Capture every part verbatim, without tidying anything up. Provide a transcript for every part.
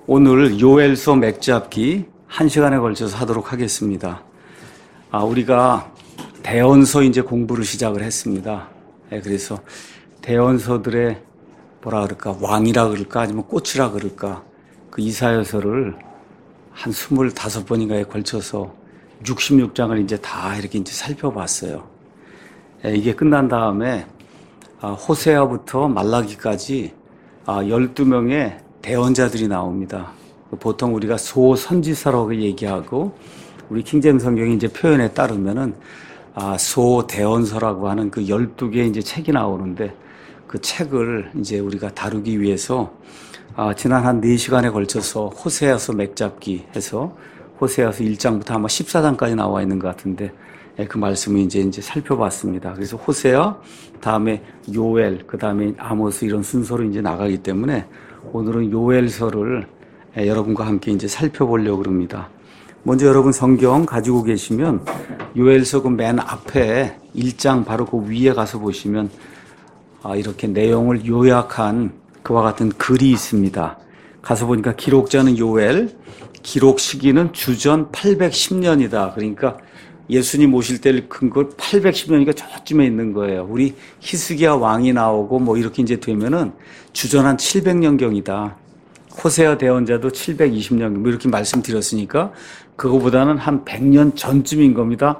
오늘 요엘서 맥잡기 한 시간에 걸쳐서 하도록 하겠습니다. 아, 우리가 대언서 이제 공부를 시작을 했습니다. 네, 그래서 대언서들의 뭐라 그럴까, 왕이라 그럴까, 아니면 꽃이라 그럴까, 그 이사야서를 한 스물다섯 번인가에 걸쳐서 육십육 장을 이제 다 이렇게 이제 살펴봤어요. 네, 이게 끝난 다음에 아, 호세아부터 말라기까지 아, 열두 명의 대언자들이 나옵니다. 보통 우리가 소선지서라고 얘기하고, 우리 킹제임 성경이 이제 표현에 따르면은, 아, 소대언서라고 하는 그 열두 개의 이제 책이 나오는데, 그 책을 이제 우리가 다루기 위해서, 아, 지난 한 네 시간에 걸쳐서 호세아서 맥잡기 해서, 호세아서 일 장부터 아마 십사 장까지 나와 있는 것 같은데, 그 말씀을 이제 이제 살펴봤습니다. 그래서 호세아, 다음에 요엘, 그 다음에 아모스 이런 순서로 이제 나가기 때문에, 오늘은 요엘서를 여러분과 함께 이제 살펴보려고 합니다. 먼저 여러분 성경 가지고 계시면 요엘서 그 맨 앞에 일 장 바로 그 위에 가서 보시면 이렇게 내용을 요약한 그와 같은 글이 있습니다. 가서 보니까 기록자는 요엘, 기록 시기는 주전 팔백십 년이다. 그러니까 예수님 오실 때를 큰 걸 팔백십 년이니까 저쯤에 있는 거예요. 우리 히스기야 왕이 나오고 뭐 이렇게 이제 되면은 주전 한 칠백 년경이다. 호세아 대언자도 칠백이십 년 뭐 이렇게 말씀드렸으니까 그거보다는 한 백 년 전쯤인 겁니다.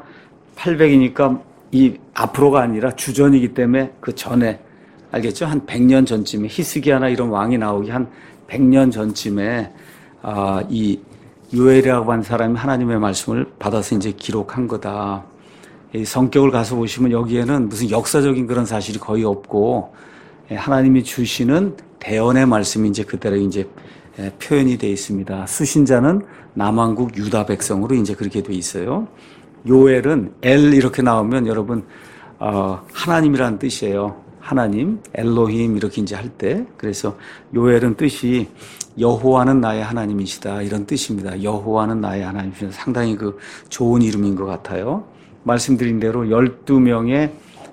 팔백이니까 이 앞으로가 아니라 주전이기 때문에 그 전에, 알겠죠? 한 백 년 전쯤에 히스기야나 이런 왕이 나오기 한 백 년 전쯤에 아, 이 요엘이라고 하는 사람이 하나님의 말씀을 받아서 이제 기록한 거다. 이 성격을 가서 보시면 여기에는 무슨 역사적인 그런 사실이 거의 없고, 하나님이 주시는 대언의 말씀이 이제 그대로 이제 표현이 되어 있습니다. 수신자는 남왕국 유다 백성으로 이제 그렇게 되어 있어요. 요엘은 엘 이렇게 나오면 여러분, 어, 하나님이라는 뜻이에요. 하나님, 엘로힘 이렇게 이제 할 때. 그래서 요엘은 뜻이 여호와는 나의 하나님이시다 이런 뜻입니다. 여호와는 나의 하나님이시다. 상당히 그 좋은 이름인 것 같아요. 말씀드린 대로 열두 명의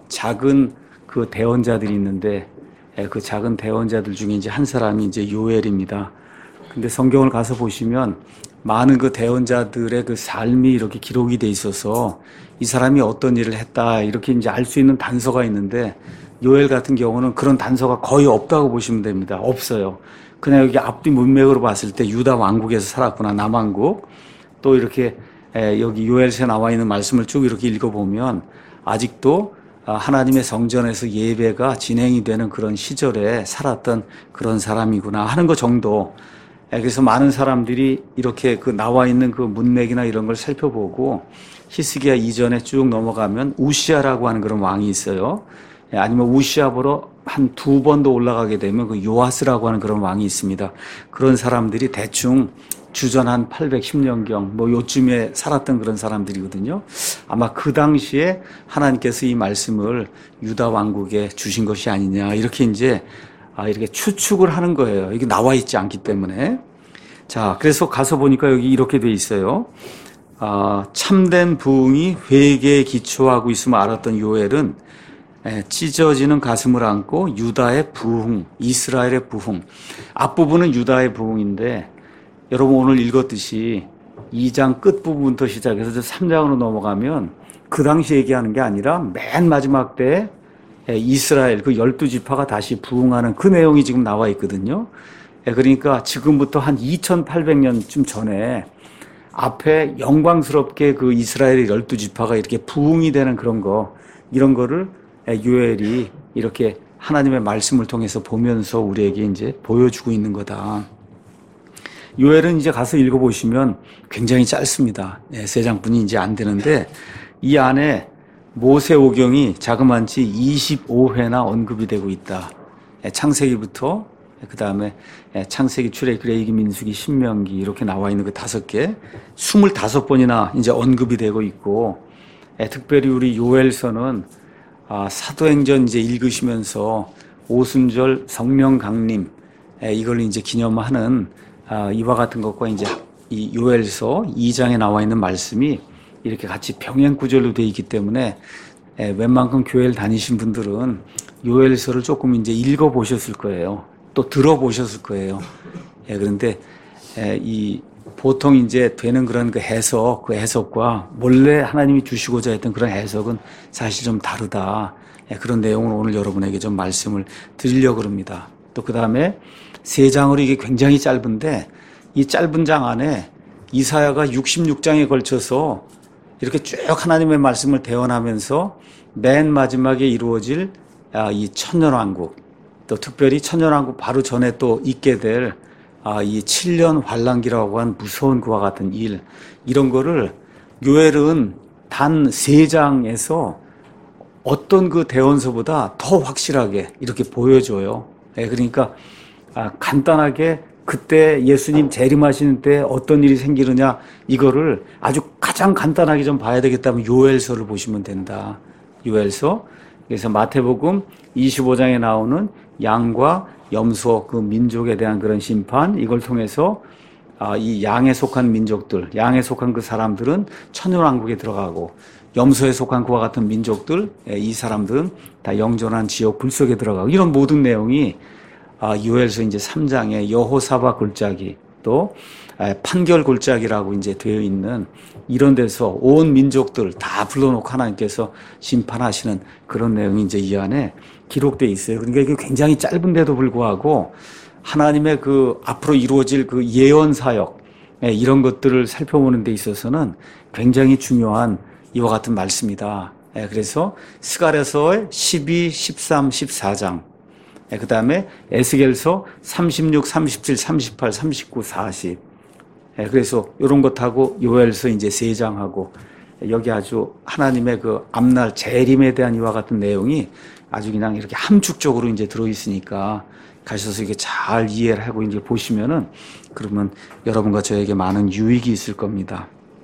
작은 그 대언자들이 있는데, 그 작은 대언자들 중에 이제 한 사람이 이제 요엘입니다. 근데 성경을 가서 보시면 많은 그 대언자들의 그 삶이 이렇게 기록이 돼 있어서 이 사람이 어떤 일을 했다 이렇게 이제 알 수 있는 단서가 있는데, 요엘 같은 경우는 그런 단서가 거의 없다고 보시면 됩니다. 없어요. 그냥 여기 앞뒤 문맥으로 봤을 때 유다 왕국에서 살았구나, 남왕국. 또 이렇게 여기 요엘서에 나와 있는 말씀을 쭉 이렇게 읽어보면 아직도 하나님의 성전에서 예배가 진행이 되는 그런 시절에 살았던 그런 사람이구나 하는 것 정도. 그래서 많은 사람들이 이렇게 그 나와 있는 그 문맥이나 이런 걸 살펴보고, 히스기야 이전에 쭉 넘어가면 우시아라고 하는 그런 왕이 있어요. 아니면 우시아보로 한 두 번 더 올라가게 되면 그 요아스라고 하는 그런 왕이 있습니다. 그런 사람들이 대충 주전 한 팔백십 년경 뭐 요쯤에 살았던 그런 사람들이거든요. 아마 그 당시에 하나님께서 이 말씀을 유다 왕국에 주신 것이 아니냐 이렇게 이제 아 이렇게 추측을 하는 거예요. 이게 나와 있지 않기 때문에. 자, 그래서 가서 보니까 여기 이렇게 돼 있어요. 아, 참된 부흥이 회개에 기초하고 있음을 알았던 요엘은 찢어지는 가슴을 안고 유다의 부흥, 이스라엘의 부흥. 앞부분은 유다의 부흥인데, 여러분 오늘 읽었듯이 이 장 끝부분부터 시작해서 삼 장으로 넘어가면 그 당시 얘기하는 게 아니라 맨 마지막 때에 이스라엘 그 열두 지파가 다시 부흥하는 그 내용이 지금 나와 있거든요. 그러니까 지금부터 한 이천팔백 년쯤 전에 앞에 영광스럽게 그 이스라엘의 열두 지파가 이렇게 부흥이 되는 그런 거, 이런 거를 요엘이 이렇게 하나님의 말씀을 통해서 보면서 우리에게 이제 보여주고 있는 거다. 요엘은 이제 가서 읽어보시면 굉장히 짧습니다. 네, 세 장뿐이 이제 안 되는데, 이 안에 모세오경이 자그만치 이십오 회나 언급이 되고 있다. 창세기부터, 그 다음에 창세기, 출애굽기, 레위기, 민수기, 신명기 이렇게 나와 있는 그 다섯 개, 스물다섯 번이나 이제 언급이 되고 있고, 특별히 우리 요엘서는 아, 사도행전 이제 읽으시면서 오순절 성령 강림, 이걸 이제 기념하는 아, 이와 같은 것과 이제 이 요엘서 이 장에 나와 있는 말씀이 이렇게 같이 병행 구절로 되어 있기 때문에 웬만큼 교회를 다니신 분들은 요엘서를 조금 이제 읽어보셨을 거예요. 또 들어보셨을 거예요. 예, 그런데 이 보통 이제 되는 그런 그 해석, 그 해석과 원래 하나님이 주시고자 했던 그런 해석은 사실 좀 다르다. 그런 내용을 오늘 여러분에게 좀 말씀을 드리려고 합니다. 또 그 다음에 세 장으로 이게 굉장히 짧은데 이 짧은 장 안에 이사야가 육십육 장에 걸쳐서 이렇게 쭉 하나님의 말씀을 대언하면서 맨 마지막에 이루어질 이 천년왕국, 또 특별히 천년왕국 바로 전에 또 있게 될 이 칠 년 환란기라고 한 무서운 그와 같은 일, 이런 거를 요엘은 단 세 장에서 어떤 그 대언서보다 더 확실하게 이렇게 보여줘요. 그러니까 간단하게 그때 예수님 재림하시는 때 어떤 일이 생기느냐, 이거를 아주 가장 간단하게 좀 봐야 되겠다면 요엘서를 보시면 된다. 요엘서. 그래서 마태복음 이십오 장에 나오는 양과 염소, 그 민족에 대한 그런 심판, 이걸 통해서 이 양에 속한 민족들, 양에 속한 그 사람들은 천년왕국에 들어가고, 염소에 속한 그와 같은 민족들, 이 사람들은 다 영존한 지옥 불속에 들어가고, 이런 모든 내용이 요엘서 이제 삼 장에 여호사밧 골짜기, 또 판결 골짜기라고 이제 되어 있는 이런 데서 온 민족들 다 불러놓고 하나님께서 심판하시는 그런 내용이 이제 이 안에 기록되어 있어요. 그러니까 이게 굉장히 짧은데도 불구하고 하나님의 그 앞으로 이루어질 그 예언 사역, 이런 것들을 살펴보는 데 있어서는 굉장히 중요한 이와 같은 말씀이다. 그래서 스가랴서의 십이, 십삼, 십사 장, 그 다음에 에스겔서 삼십육, 삼십칠, 삼십팔, 삼십구, 사십. 그래서 이런 것하고 요엘서 이제 세 장하고 여기 아주 하나님의 그 앞날 재림에 대한 이와 같은 내용이 아주 그냥 이렇게 함축적으로 이제 들어있으니까 가셔서 이게 잘 이해를 하고 이제 보시면은 그러면 여러분과 저에게 많은 유익이 있을 겁니다.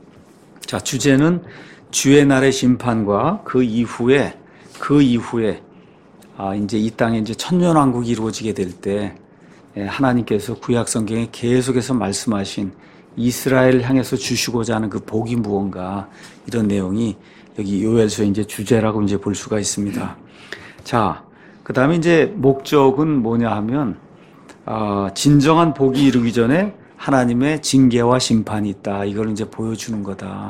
자, 주제는 주의 날의 심판과 그 이후에, 그 이후에 아, 이제 이 땅에 이제 천년왕국이 이루어지게 될 때 하나님께서 구약 성경에 계속해서 말씀하신 이스라엘을 향해서 주시고자 하는 그 복이 무언가, 이런 내용이 여기 요엘서의 이제 주제라고 이제 볼 수가 있습니다. 자, 그 다음에 이제 목적은 뭐냐 하면, 어, 진정한 복이 이르기 전에 하나님의 징계와 심판이 있다. 이걸 이제 보여주는 거다.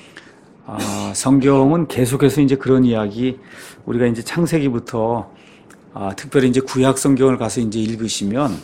어, 성경은 계속해서 이제 그런 이야기, 우리가 이제 창세기부터 어, 특별히 이제 구약 성경을 가서 이제 읽으시면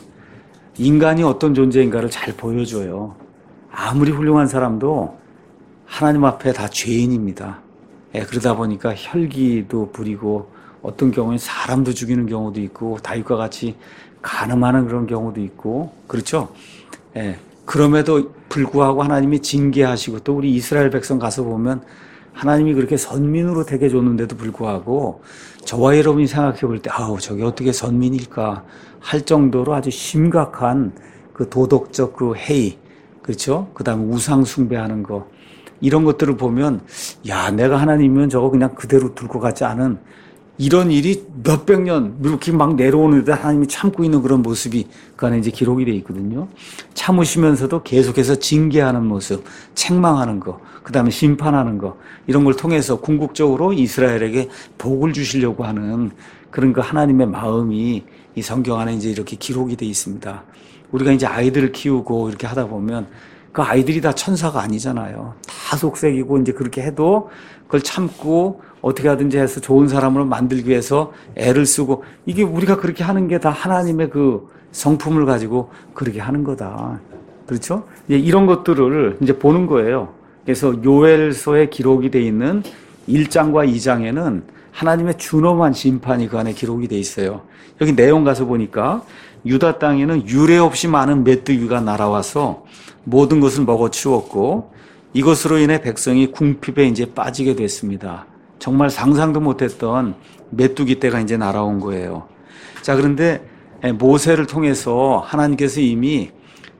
인간이 어떤 존재인가를 잘 보여줘요. 아무리 훌륭한 사람도 하나님 앞에 다 죄인입니다. 예, 그러다 보니까 혈기도 부리고 어떤 경우는 사람도 죽이는 경우도 있고 다윗과 같이 간음하는 그런 경우도 있고, 그렇죠? 예, 그럼에도 불구하고 하나님이 징계하시고, 또 우리 이스라엘 백성 가서 보면 하나님이 그렇게 선민으로 되게 줬는데도 불구하고 저와 여러분이 생각해 볼 때 아우 저게 어떻게 선민일까 할 정도로 아주 심각한 그 도덕적 그 해이, 그렇죠? 그 다음에 우상 숭배하는 거, 이런 것들을 보면 야 내가 하나님이면 저거 그냥 그대로 둘 것 같지 않은 이런 일이 몇백 년 이렇게 막 내려오는데 하나님이 참고 있는 그런 모습이 그 안에 이제 기록이 되어 있거든요. 참으시면서도 계속해서 징계하는 모습, 책망하는 거, 그 다음에 심판하는 거, 이런 걸 통해서 궁극적으로 이스라엘에게 복을 주시려고 하는 그런 그 하나님의 마음이 이 성경 안에 이제 이렇게 기록이 되어 있습니다. 우리가 이제 아이들을 키우고 이렇게 하다 보면 그 아이들이 다 천사가 아니잖아요. 다 속색이고 이제 그렇게 해도 그걸 참고 어떻게 하든지 해서 좋은 사람으로 만들기 위해서 애를 쓰고, 이게 우리가 그렇게 하는 게 다 하나님의 그 성품을 가지고 그렇게 하는 거다. 그렇죠? 이제 이런 것들을 이제 보는 거예요. 그래서 요엘서에 기록이 돼 있는 일 장과 이 장에는 하나님의 준엄한 심판이 그 안에 기록이 돼 있어요. 여기 내용 가서 보니까 유다 땅에는 유례 없이 많은 메뚜기가 날아와서 모든 것을 먹어치웠고 이것으로 인해 백성이 궁핍에 이제 빠지게 됐습니다. 정말 상상도 못했던 메뚜기 떼가 이제 날아온 거예요. 자, 그런데 모세를 통해서 하나님께서 이미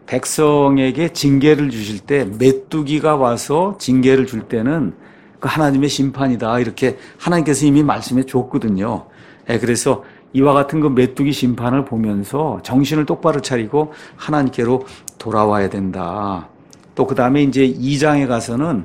백성에게 징계를 주실 때 메뚜기가 와서 징계를 줄 때는 그 하나님의 심판이다, 이렇게 하나님께서 이미 말씀해 줬거든요. 그래서 이와 같은 그 메뚜기 심판을 보면서 정신을 똑바로 차리고 하나님께로 돌아와야 된다. 또 그 다음에 이제 이 장에 가서는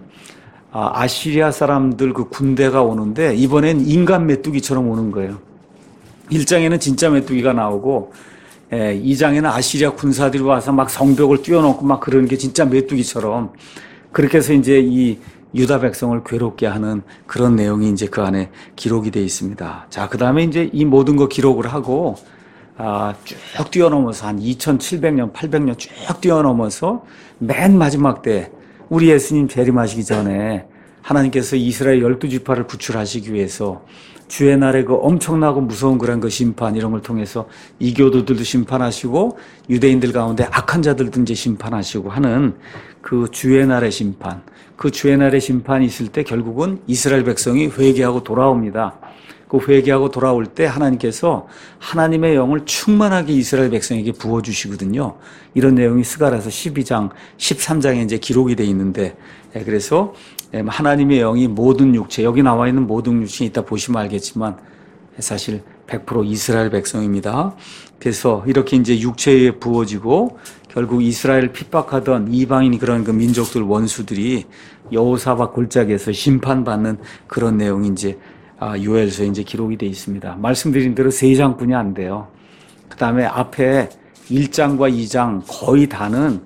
아시리아 사람들 그 군대가 오는데 이번엔 인간 메뚜기처럼 오는 거예요. 일 장에는 진짜 메뚜기가 나오고 예, 이 장에는 아시리아 군사들이 와서 막 성벽을 뛰어넘고 막 그러는 게 진짜 메뚜기처럼 그렇게 해서 이제 이 유다 백성을 괴롭게 하는 그런 내용이 이제 그 안에 기록이 되어 있습니다. 자, 그 다음에 이제 이 모든 거 기록을 하고, 아, 쭉 뛰어넘어서 한 이천칠백 년, 팔백 년 쭉 뛰어넘어서 맨 마지막 때 우리 예수님 재림하시기 전에 하나님께서 이스라엘 열두 지파를 구출하시기 위해서 주의 날에 그 엄청나고 무서운 그런 그 심판 이런 걸 통해서 이교도들도 심판하시고 유대인들 가운데 악한 자들도 이제 심판하시고 하는 그 주의 날의 심판, 그 주의 날의 심판이 있을 때 결국은 이스라엘 백성이 회개하고 돌아옵니다. 그 회개하고 돌아올 때 하나님께서 하나님의 영을 충만하게 이스라엘 백성에게 부어주시거든요. 이런 내용이 스가랴서 십이 장, 십삼 장에 이제 기록이 되어 있는데, 그래서 하나님의 영이 모든 육체, 여기 나와 있는 모든 육체에 이따 보시면 알겠지만 사실 백 퍼센트 이스라엘 백성입니다. 그래서 이렇게 이제 육체에 부어지고 결국 이스라엘을 핍박하던 이방인 그런 그 민족들 원수들이 여호사밧 골짜기에서 심판받는 그런 내용이 이제 아, 요엘서에 이제 기록이 되어 있습니다. 말씀드린 대로 세 장뿐이 안 돼요. 그 다음에 앞에 일 장과 이 장 거의 다는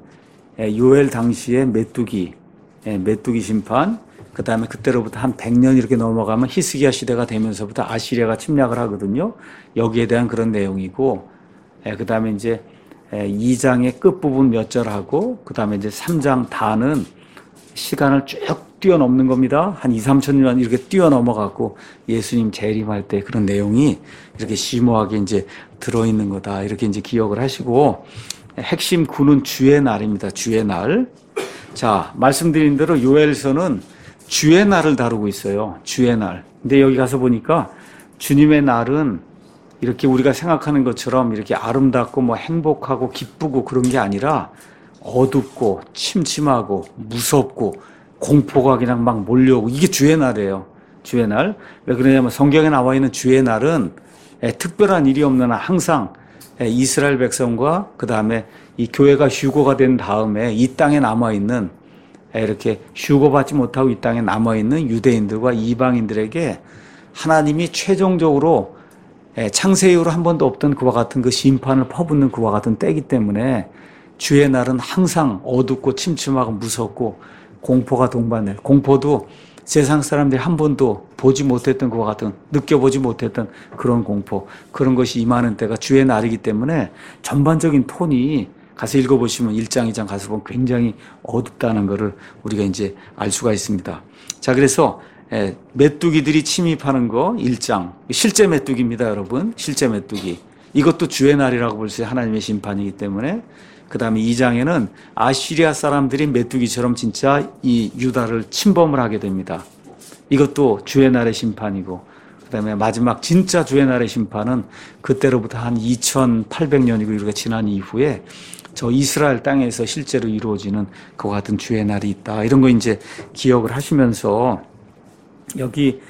요엘 당시의 메뚜기, 메뚜기 심판, 그 다음에 그때로부터 한 백 년 이렇게 넘어가면 히스기야 시대가 되면서부터 아시리아가 침략을 하거든요. 여기에 대한 그런 내용이고, 그 다음에 이제 이 장의 끝부분 몇 절하고, 그 다음에 이제 삼 장 다는 시간을 쭉 뛰어넘는 겁니다. 한 이, 삼천 년 이렇게 뛰어넘어갖고 예수님 재림할 때 그런 내용이 이렇게 심오하게 이제 들어있는 거다. 이렇게 이제 기억을 하시고, 핵심 구는 주의 날입니다. 주의 날. 자, 말씀드린 대로 요엘서는 주의 날을 다루고 있어요. 주의 날. 근데 여기 가서 보니까 주님의 날은 이렇게 우리가 생각하는 것처럼 이렇게 아름답고 뭐 행복하고 기쁘고 그런 게 아니라 어둡고 침침하고 무섭고 공포가 그냥 막 몰려오고 이게 주의 날이에요. 주의 날. 왜 그러냐면 성경에 나와 있는 주의 날은 특별한 일이 없는 한 항상 이스라엘 백성과 그 다음에 이 교회가 휴거가 된 다음에 이 땅에 남아있는 이렇게 휴거받지 못하고 이 땅에 남아있는 유대인들과 이방인들에게 하나님이 최종적으로 창세 이후로 한 번도 없던 그와 같은 그 심판을 퍼붓는 그와 같은 때이기 때문에 주의 날은 항상 어둡고 침침하고 무섭고 공포가 동반될, 공포도 세상 사람들이 한 번도 보지 못했던 것과 같은, 느껴보지 못했던 그런 공포, 그런 것이 임하는 때가 주의 날이기 때문에 전반적인 톤이 가서 읽어보시면 일 장, 이 장 가서 보면 굉장히 어둡다는 것을 우리가 이제 알 수가 있습니다. 자, 그래서 메뚜기들이 침입하는 거 일 장, 실제 메뚜기입니다, 여러분. 실제 메뚜기. 이것도 주의 날이라고 볼 수 있어요. 하나님의 심판이기 때문에. 그 다음에 이 장에는 아시리아 사람들이 메뚜기처럼 진짜 이 유다를 침범을 하게 됩니다. 이것도 주의 날의 심판이고, 그 다음에 마지막 진짜 주의 날의 심판은 그때로부터 한 이천팔백 년이고 이렇게 지난 이후에 저 이스라엘 땅에서 실제로 이루어지는 그와 같은 주의 날이 있다. 이런 거 이제 기억을 하시면서 여기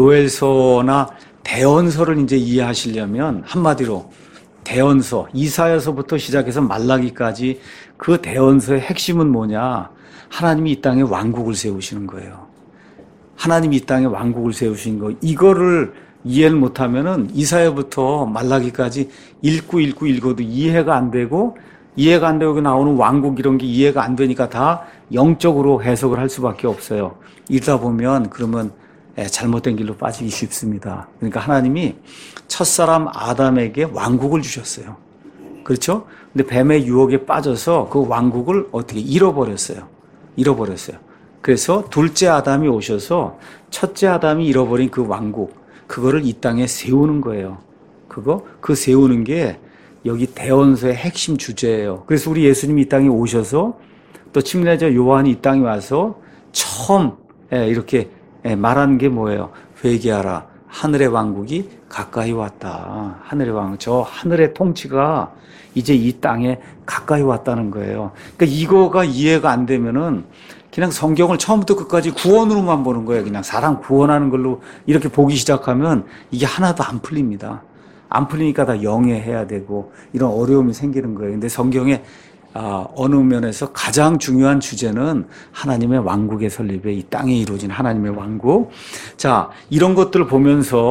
요엘서나 대언서를 이제 이해하시려면 한마디로 대언서, 이사야서부터 시작해서 말라기까지 그 대언서의 핵심은 뭐냐? 하나님이 이 땅에 왕국을 세우시는 거예요. 하나님이 이 땅에 왕국을 세우신 거. 이거를 이해를 못하면은 이사야부터 말라기까지 읽고 읽고 읽어도 이해가 안 되고, 이해가 안 되고 나오는 왕국 이런 게 이해가 안 되니까 다 영적으로 해석을 할 수밖에 없어요. 읽다 보면 그러면 잘못된 길로 빠지기 쉽습니다. 그러니까 하나님이 첫사람 아담에게 왕국을 주셨어요. 그렇죠? 근데 뱀의 유혹에 빠져서 그 왕국을 어떻게 잃어버렸어요. 잃어버렸어요. 그래서 둘째 아담이 오셔서 첫째 아담이 잃어버린 그 왕국, 그거를 이 땅에 세우는 거예요. 그거, 그 세우는 게 여기 대언서의 핵심 주제예요. 그래서 우리 예수님이 이 땅에 오셔서 또 침례자 요한이 이 땅에 와서 처음 이렇게 말하는 게 뭐예요? 회개하라. 하늘의 왕국이 가까이 왔다. 하늘의 왕국. 저 하늘의 통치가 이제 이 땅에 가까이 왔다는 거예요. 그러니까 이거가 이해가 안 되면은 그냥 성경을 처음부터 끝까지 구원으로만 보는 거예요. 그냥 사람 구원하는 걸로 이렇게 보기 시작하면 이게 하나도 안 풀립니다. 안 풀리니까 다 영해해야 되고 이런 어려움이 생기는 거예요. 근데 성경에 아, 어느 면에서 가장 중요한 주제는 하나님의 왕국의 설립에 이 땅에 이루어진 하나님의 왕국. 자, 이런 것들을 보면서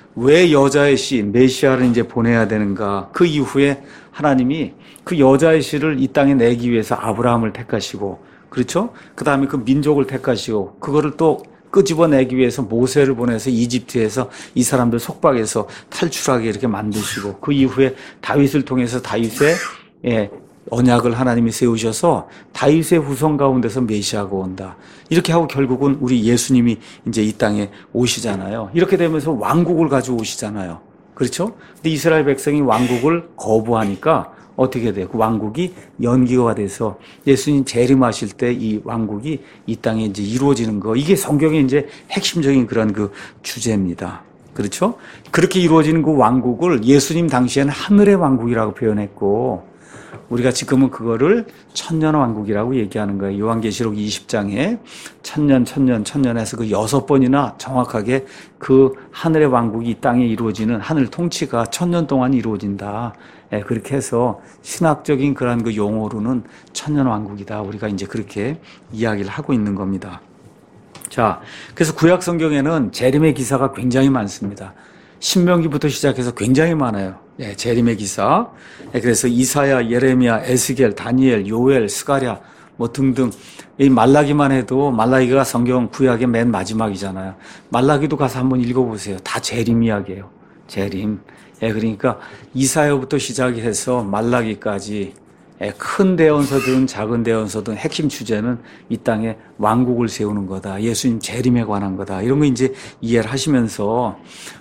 왜 여자의 씨, 메시아를 이제 보내야 되는가? 그 이후에 하나님이 그 여자의 씨를 이 땅에 내기 위해서 아브라함을 택하시고, 그렇죠? 그 다음에 그 민족을 택하시고, 그거를 또 끄집어내기 위해서 모세를 보내서 이집트에서 이 사람들 속박해서 탈출하게 이렇게 만드시고, 그 이후에 다윗을 통해서 다윗의 예, 언약을 하나님이 세우셔서 다윗의 후손 가운데서 메시아가 온다. 이렇게 하고 결국은 우리 예수님이 이제 이 땅에 오시잖아요. 이렇게 되면서 왕국을 가지고 오시잖아요. 그렇죠? 근데 이스라엘 백성이 왕국을 거부하니까 어떻게 돼요? 그 왕국이 연기가 돼서 예수님 재림하실 때 이 왕국이 이 땅에 이제 이루어지는 거. 이게 성경의 이제 핵심적인 그런 그 주제입니다. 그렇죠? 그렇게 이루어지는 그 왕국을 예수님 당시에는 하늘의 왕국이라고 표현했고, 우리가 지금은 그거를 천년왕국이라고 얘기하는 거예요. 요한계시록 이십 장에 천년, 천년, 천년에서 그 여섯 번이나 정확하게 그 하늘의 왕국이 이 땅에 이루어지는 하늘 통치가 천년 동안 이루어진다. 예, 그렇게 해서 신학적인 그런 그 용어로는 천년왕국이다. 우리가 이제 그렇게 이야기를 하고 있는 겁니다. 자, 그래서 구약 성경에는 재림의 기사가 굉장히 많습니다. 신명기부터 시작해서 굉장히 많아요. 예, 재림의 기사. 예, 그래서 이사야, 예레미야, 에스겔, 다니엘, 요엘, 스가랴 뭐 등등. 이 말라기만 해도 말라기가 성경 구약의 맨 마지막이잖아요. 말라기도 가서 한번 읽어보세요. 다 재림 이야기예요. 재림. 예, 그러니까 이사야부터 시작이 해서 말라기까지 예, 큰 대언서든 작은 대언서든 핵심 주제는 이 땅에 왕국을 세우는 거다. 예수님 재림에 관한 거다. 이런 거 이제 이해를 하시면서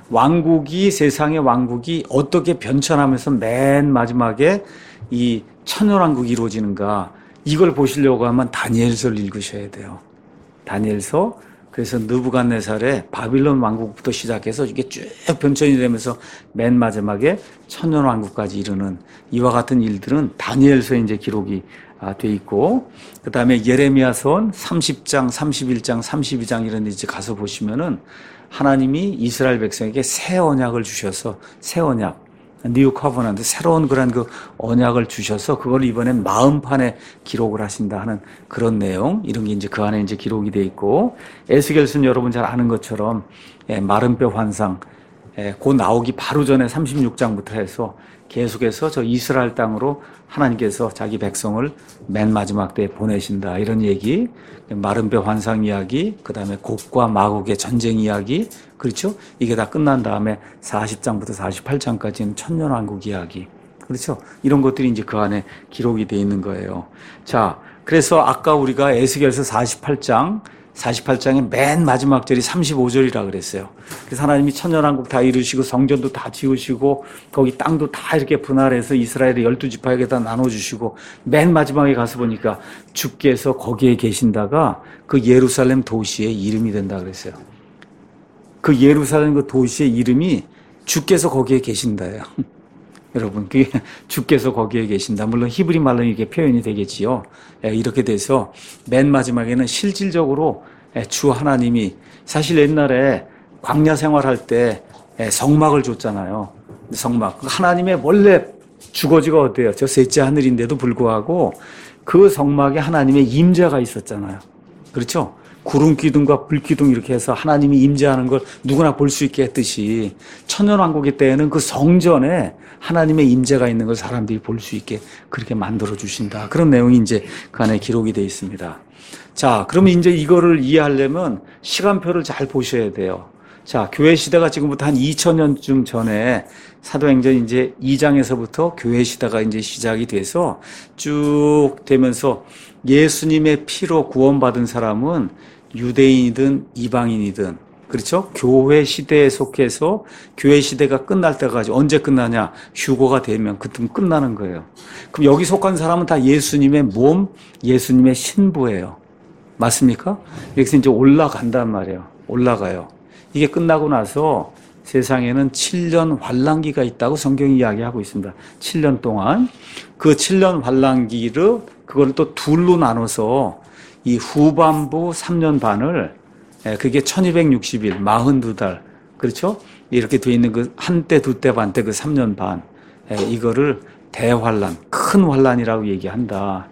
왕국이, 세상의 왕국이 어떻게 변천하면서 맨 마지막에 이 천년왕국이 이루어지는가, 이걸 보시려고 하면 다니엘서를 읽으셔야 돼요. 다니엘서. 그래서 느부갓네살의 바빌론 왕국부터 시작해서 이게 쭉 변천이 되면서 맨 마지막에 천년왕국까지 이르는 이와 같은 일들은 다니엘서에 이제 기록이 돼 있고, 그 다음에 예레미야서 삼십 장, 삼십일 장, 삼십이 장 이런 데 이제 가서 보시면은 하나님이 이스라엘 백성에게 새 언약을 주셔서, 새 언약, 뉴 커버넌트, 새로운 그런 그 언약을 주셔서 그걸 이번엔 마음판에 기록을 하신다 하는 그런 내용, 이런 게 이제 그 안에 이제 기록이 돼 있고, 에스겔서는 여러분 잘 아는 것처럼 예, 마른 뼈 환상, 예, 곧 나오기 바로 전에 삼십육 장부터 해서 계속해서 저 이스라엘 땅으로 하나님께서 자기 백성을 맨 마지막 때에 보내신다, 이런 얘기, 마른 뼈 환상 이야기, 그 다음에 곡과 마곡의 전쟁 이야기, 그렇죠? 이게 다 끝난 다음에 사십 장부터 사십팔 장까지는 천년왕국 이야기, 그렇죠? 이런 것들이 이제 그 안에 기록이 돼 있는 거예요. 자, 그래서 아까 우리가 에스겔서 사십팔 장, 사십팔 장의 맨 마지막 절이 삼십오 절이라 그랬어요. 그래서 하나님이 천년왕국 다 이루시고 성전도 다 지으시고 거기 땅도 다 이렇게 분할해서 이스라엘의 열두 지파에게 다 나눠주시고 맨 마지막에 가서 보니까 주께서 거기에 계신다가 그 예루살렘 도시의 이름이 된다 그랬어요. 그 예루살렘 그 도시의 이름이 주께서 거기에 계신다예요. 여러분, 그게 주께서 거기에 계신다. 물론 히브리 말로 이게 표현이 되겠지요. 이렇게 돼서 맨 마지막에는 실질적으로 주 하나님이, 사실 옛날에 광야 생활할 때 성막을 줬잖아요. 성막. 하나님의 원래 주거지가 어때요? 저 셋째 하늘인데도 불구하고 그 성막에 하나님의 임재가 있었잖아요. 그렇죠? 구름 기둥과 불 기둥 이렇게 해서 하나님이 임재하는 걸 누구나 볼 수 있게 했듯이 천년왕국의 때에는 그 성전에 하나님의 임재가 있는 걸 사람들이 볼 수 있게 그렇게 만들어 주신다. 그런 내용이 이제 그 안에 기록이 되어 있습니다. 자, 그러면 이제 이거를 이해하려면 시간표를 잘 보셔야 돼요. 자, 교회 시대가 지금부터 한 이천 년쯤 전에 사도행전 이제 이 장에서부터 교회 시대가 이제 시작이 돼서 쭉 되면서 예수님의 피로 구원받은 사람은 유대인이든 이방인이든, 그렇죠? 교회 시대에 속해서 교회 시대가 끝날 때까지, 언제 끝나냐? 휴거가 되면 그때면 끝나는 거예요. 그럼 여기 속한 사람은 다 예수님의 몸, 예수님의 신부예요. 맞습니까? 여기서 이제 올라간단 말이에요. 올라가요. 이게 끝나고 나서 세상에는 칠 년 환란기가 있다고 성경이 이야기하고 있습니다. 칠 년 동안. 그 칠 년 환란기를 그걸 또 둘로 나눠서 이 후반부 삼 년 반을, 그게 천이백육십 일, 사십이 달, 그렇죠? 이렇게 돼 있는 그 한때, 두때, 반때 그 삼 년 반, 이거를 대환란, 큰 환란이라고 얘기한다.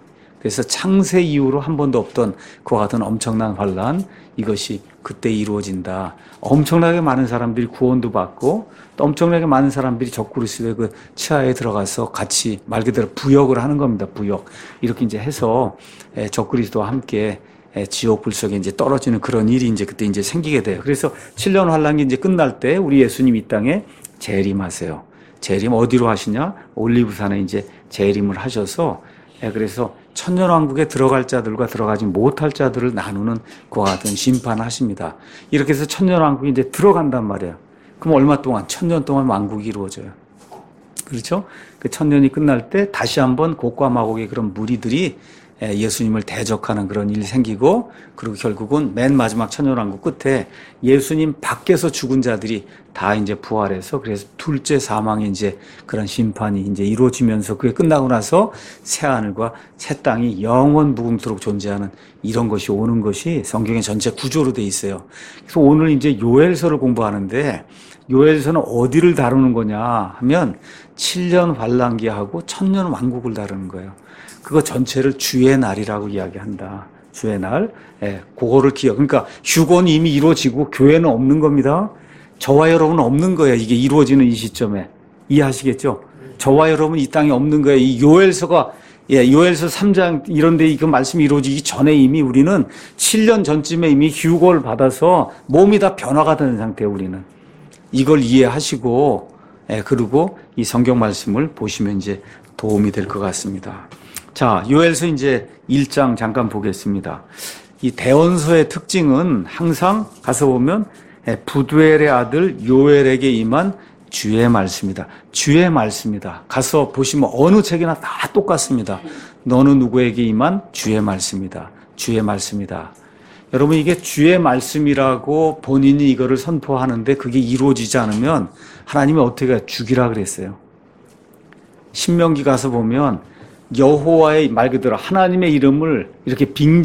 그래서 창세 이후로 한 번도 없던 그와 같은 엄청난 환란, 이것이 그때 이루어진다. 엄청나게 많은 사람들이 구원도 받고 또 엄청나게 많은 사람들이 적그리스도의 그 치하에 들어가서 같이 말 그대로 부역을 하는 겁니다. 부역. 이렇게 이제 해서 적그리스도와 함께 지옥 불 속에 이제 떨어지는 그런 일이 이제 그때 이제 생기게 돼요. 그래서 칠 년 환란기 이제 끝날 때 우리 예수님 이 땅에 재림하세요. 재림 어디로 하시냐? 올리브산에 이제 재림을 하셔서, 그래서 천년왕국에 들어갈 자들과 들어가지 못할 자들을 나누는 그와 같은 심판을 하십니다. 이렇게 해서 천년왕국이 이제 들어간단 말이에요. 그럼 얼마 동안? 천년 동안 왕국이 이루어져요. 그렇죠? 그 천년이 끝날 때 다시 한번 곡과 마곡의 그런 무리들이 예수님을 대적하는 그런 일이 생기고, 그리고 결국은 맨 마지막 천년왕국 끝에 예수님 밖에서 죽은 자들이 다 이제 부활해서, 그래서 둘째 사망의 이제 그런 심판이 이제 이루어지면서 그게 끝나고 나서 새 하늘과 새 땅이 영원 무궁토록 존재하는 이런 것이 오는 것이 성경의 전체 구조로 돼 있어요. 그래서 오늘 이제 요엘서를 공부하는데, 요엘서는 어디를 다루는 거냐 하면 칠 년 환란기하고 천년 왕국을 다루는 거예요. 그거 전체를 주의 날이라고 이야기한다. 주의 날. 예, 그거를 기억. 그러니까 휴거는 이미 이루어지고 교회는 없는 겁니다. 저와 여러분은 없는 거예요. 이게 이루어지는 이 시점에. 이해하시겠죠? 저와 여러분 이 땅에 없는 거예요. 이 요엘서가, 예, 요엘서 삼 장 이런 데 그 말씀이 이루어지기 전에 이미 우리는 칠 년 전쯤에 이미 휴거를 받아서 몸이 다 변화가 되는 상태예요, 우리는. 이걸 이해하시고, 예, 그리고 이 성경 말씀을 보시면 이제 도움이 될 것 같습니다. 자, 요엘서 이제 일 장 잠깐 보겠습니다. 이 대언서의 특징은 항상 가서 보면 부두엘의 아들 요엘에게 임한 주의 말씀이다. 주의 말씀이다. 가서 보시면 어느 책이나 다 똑같습니다. 너는 누구에게 임한 주의 말씀이다. 주의 말씀이다. 여러분, 이게 주의 말씀이라고 본인이 이거를 선포하는데 그게 이루어지지 않으면 하나님이 어떻게 죽이라 그랬어요. 신명기 가서 보면 여호와의 말 그대로 하나님의 이름을 이렇게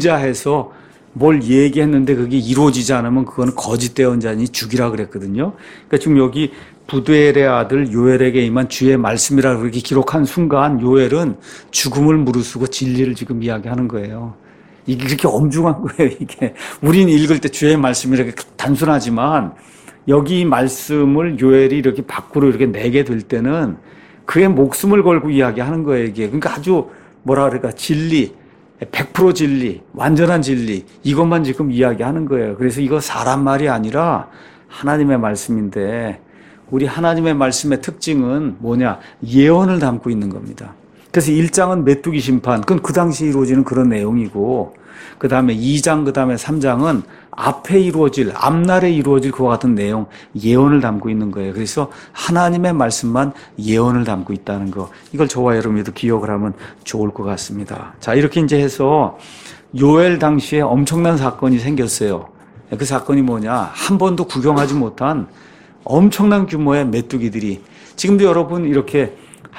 빙자해서 뭘 얘기했는데 그게 이루어지지 않으면 그거는 거짓되은 자니 죽이라 그랬거든요. 그러니까 지금 여기 부두엘의 아들 요엘에게 임한 주의 말씀이라고 그렇게 기록한 순간 요엘은 죽음을 무릅쓰고 진리를 지금 이야기하는 거예요. 이게 그렇게 엄중한 거예요, 이게. 우리는 읽을 때 주의 말씀이 이렇게 단순하지만 여기 이 말씀을 요엘이 이렇게 밖으로 이렇게 내게 될 때는 그의 목숨을 걸고 이야기하는 거예요, 이게. 그러니까 아주 뭐라 그럴까, 진리, 백 퍼센트 진리, 완전한 진리, 이것만 지금 이야기하는 거예요. 그래서 이거 사람 말이 아니라 하나님의 말씀인데, 우리 하나님의 말씀의 특징은 뭐냐? 예언을 담고 있는 겁니다. 그래서 일 장은 메뚜기 심판, 그건 그 당시 이루어지는 그런 내용이고, 그 다음에 이 장, 그 다음에 삼 장은 앞에 이루어질, 앞날에 이루어질 그와 같은 내용, 예언을 담고 있는 거예요. 그래서 하나님의 말씀만 예언을 담고 있다는 거, 이걸 저와 여러분도 기억을 하면 좋을 것 같습니다. 자, 이렇게 이제 해서 요엘 당시에 엄청난 사건이 생겼어요. 그 사건이 뭐냐? 한 번도 구경하지 못한 엄청난 규모의 메뚜기들이, 지금도 여러분 이렇게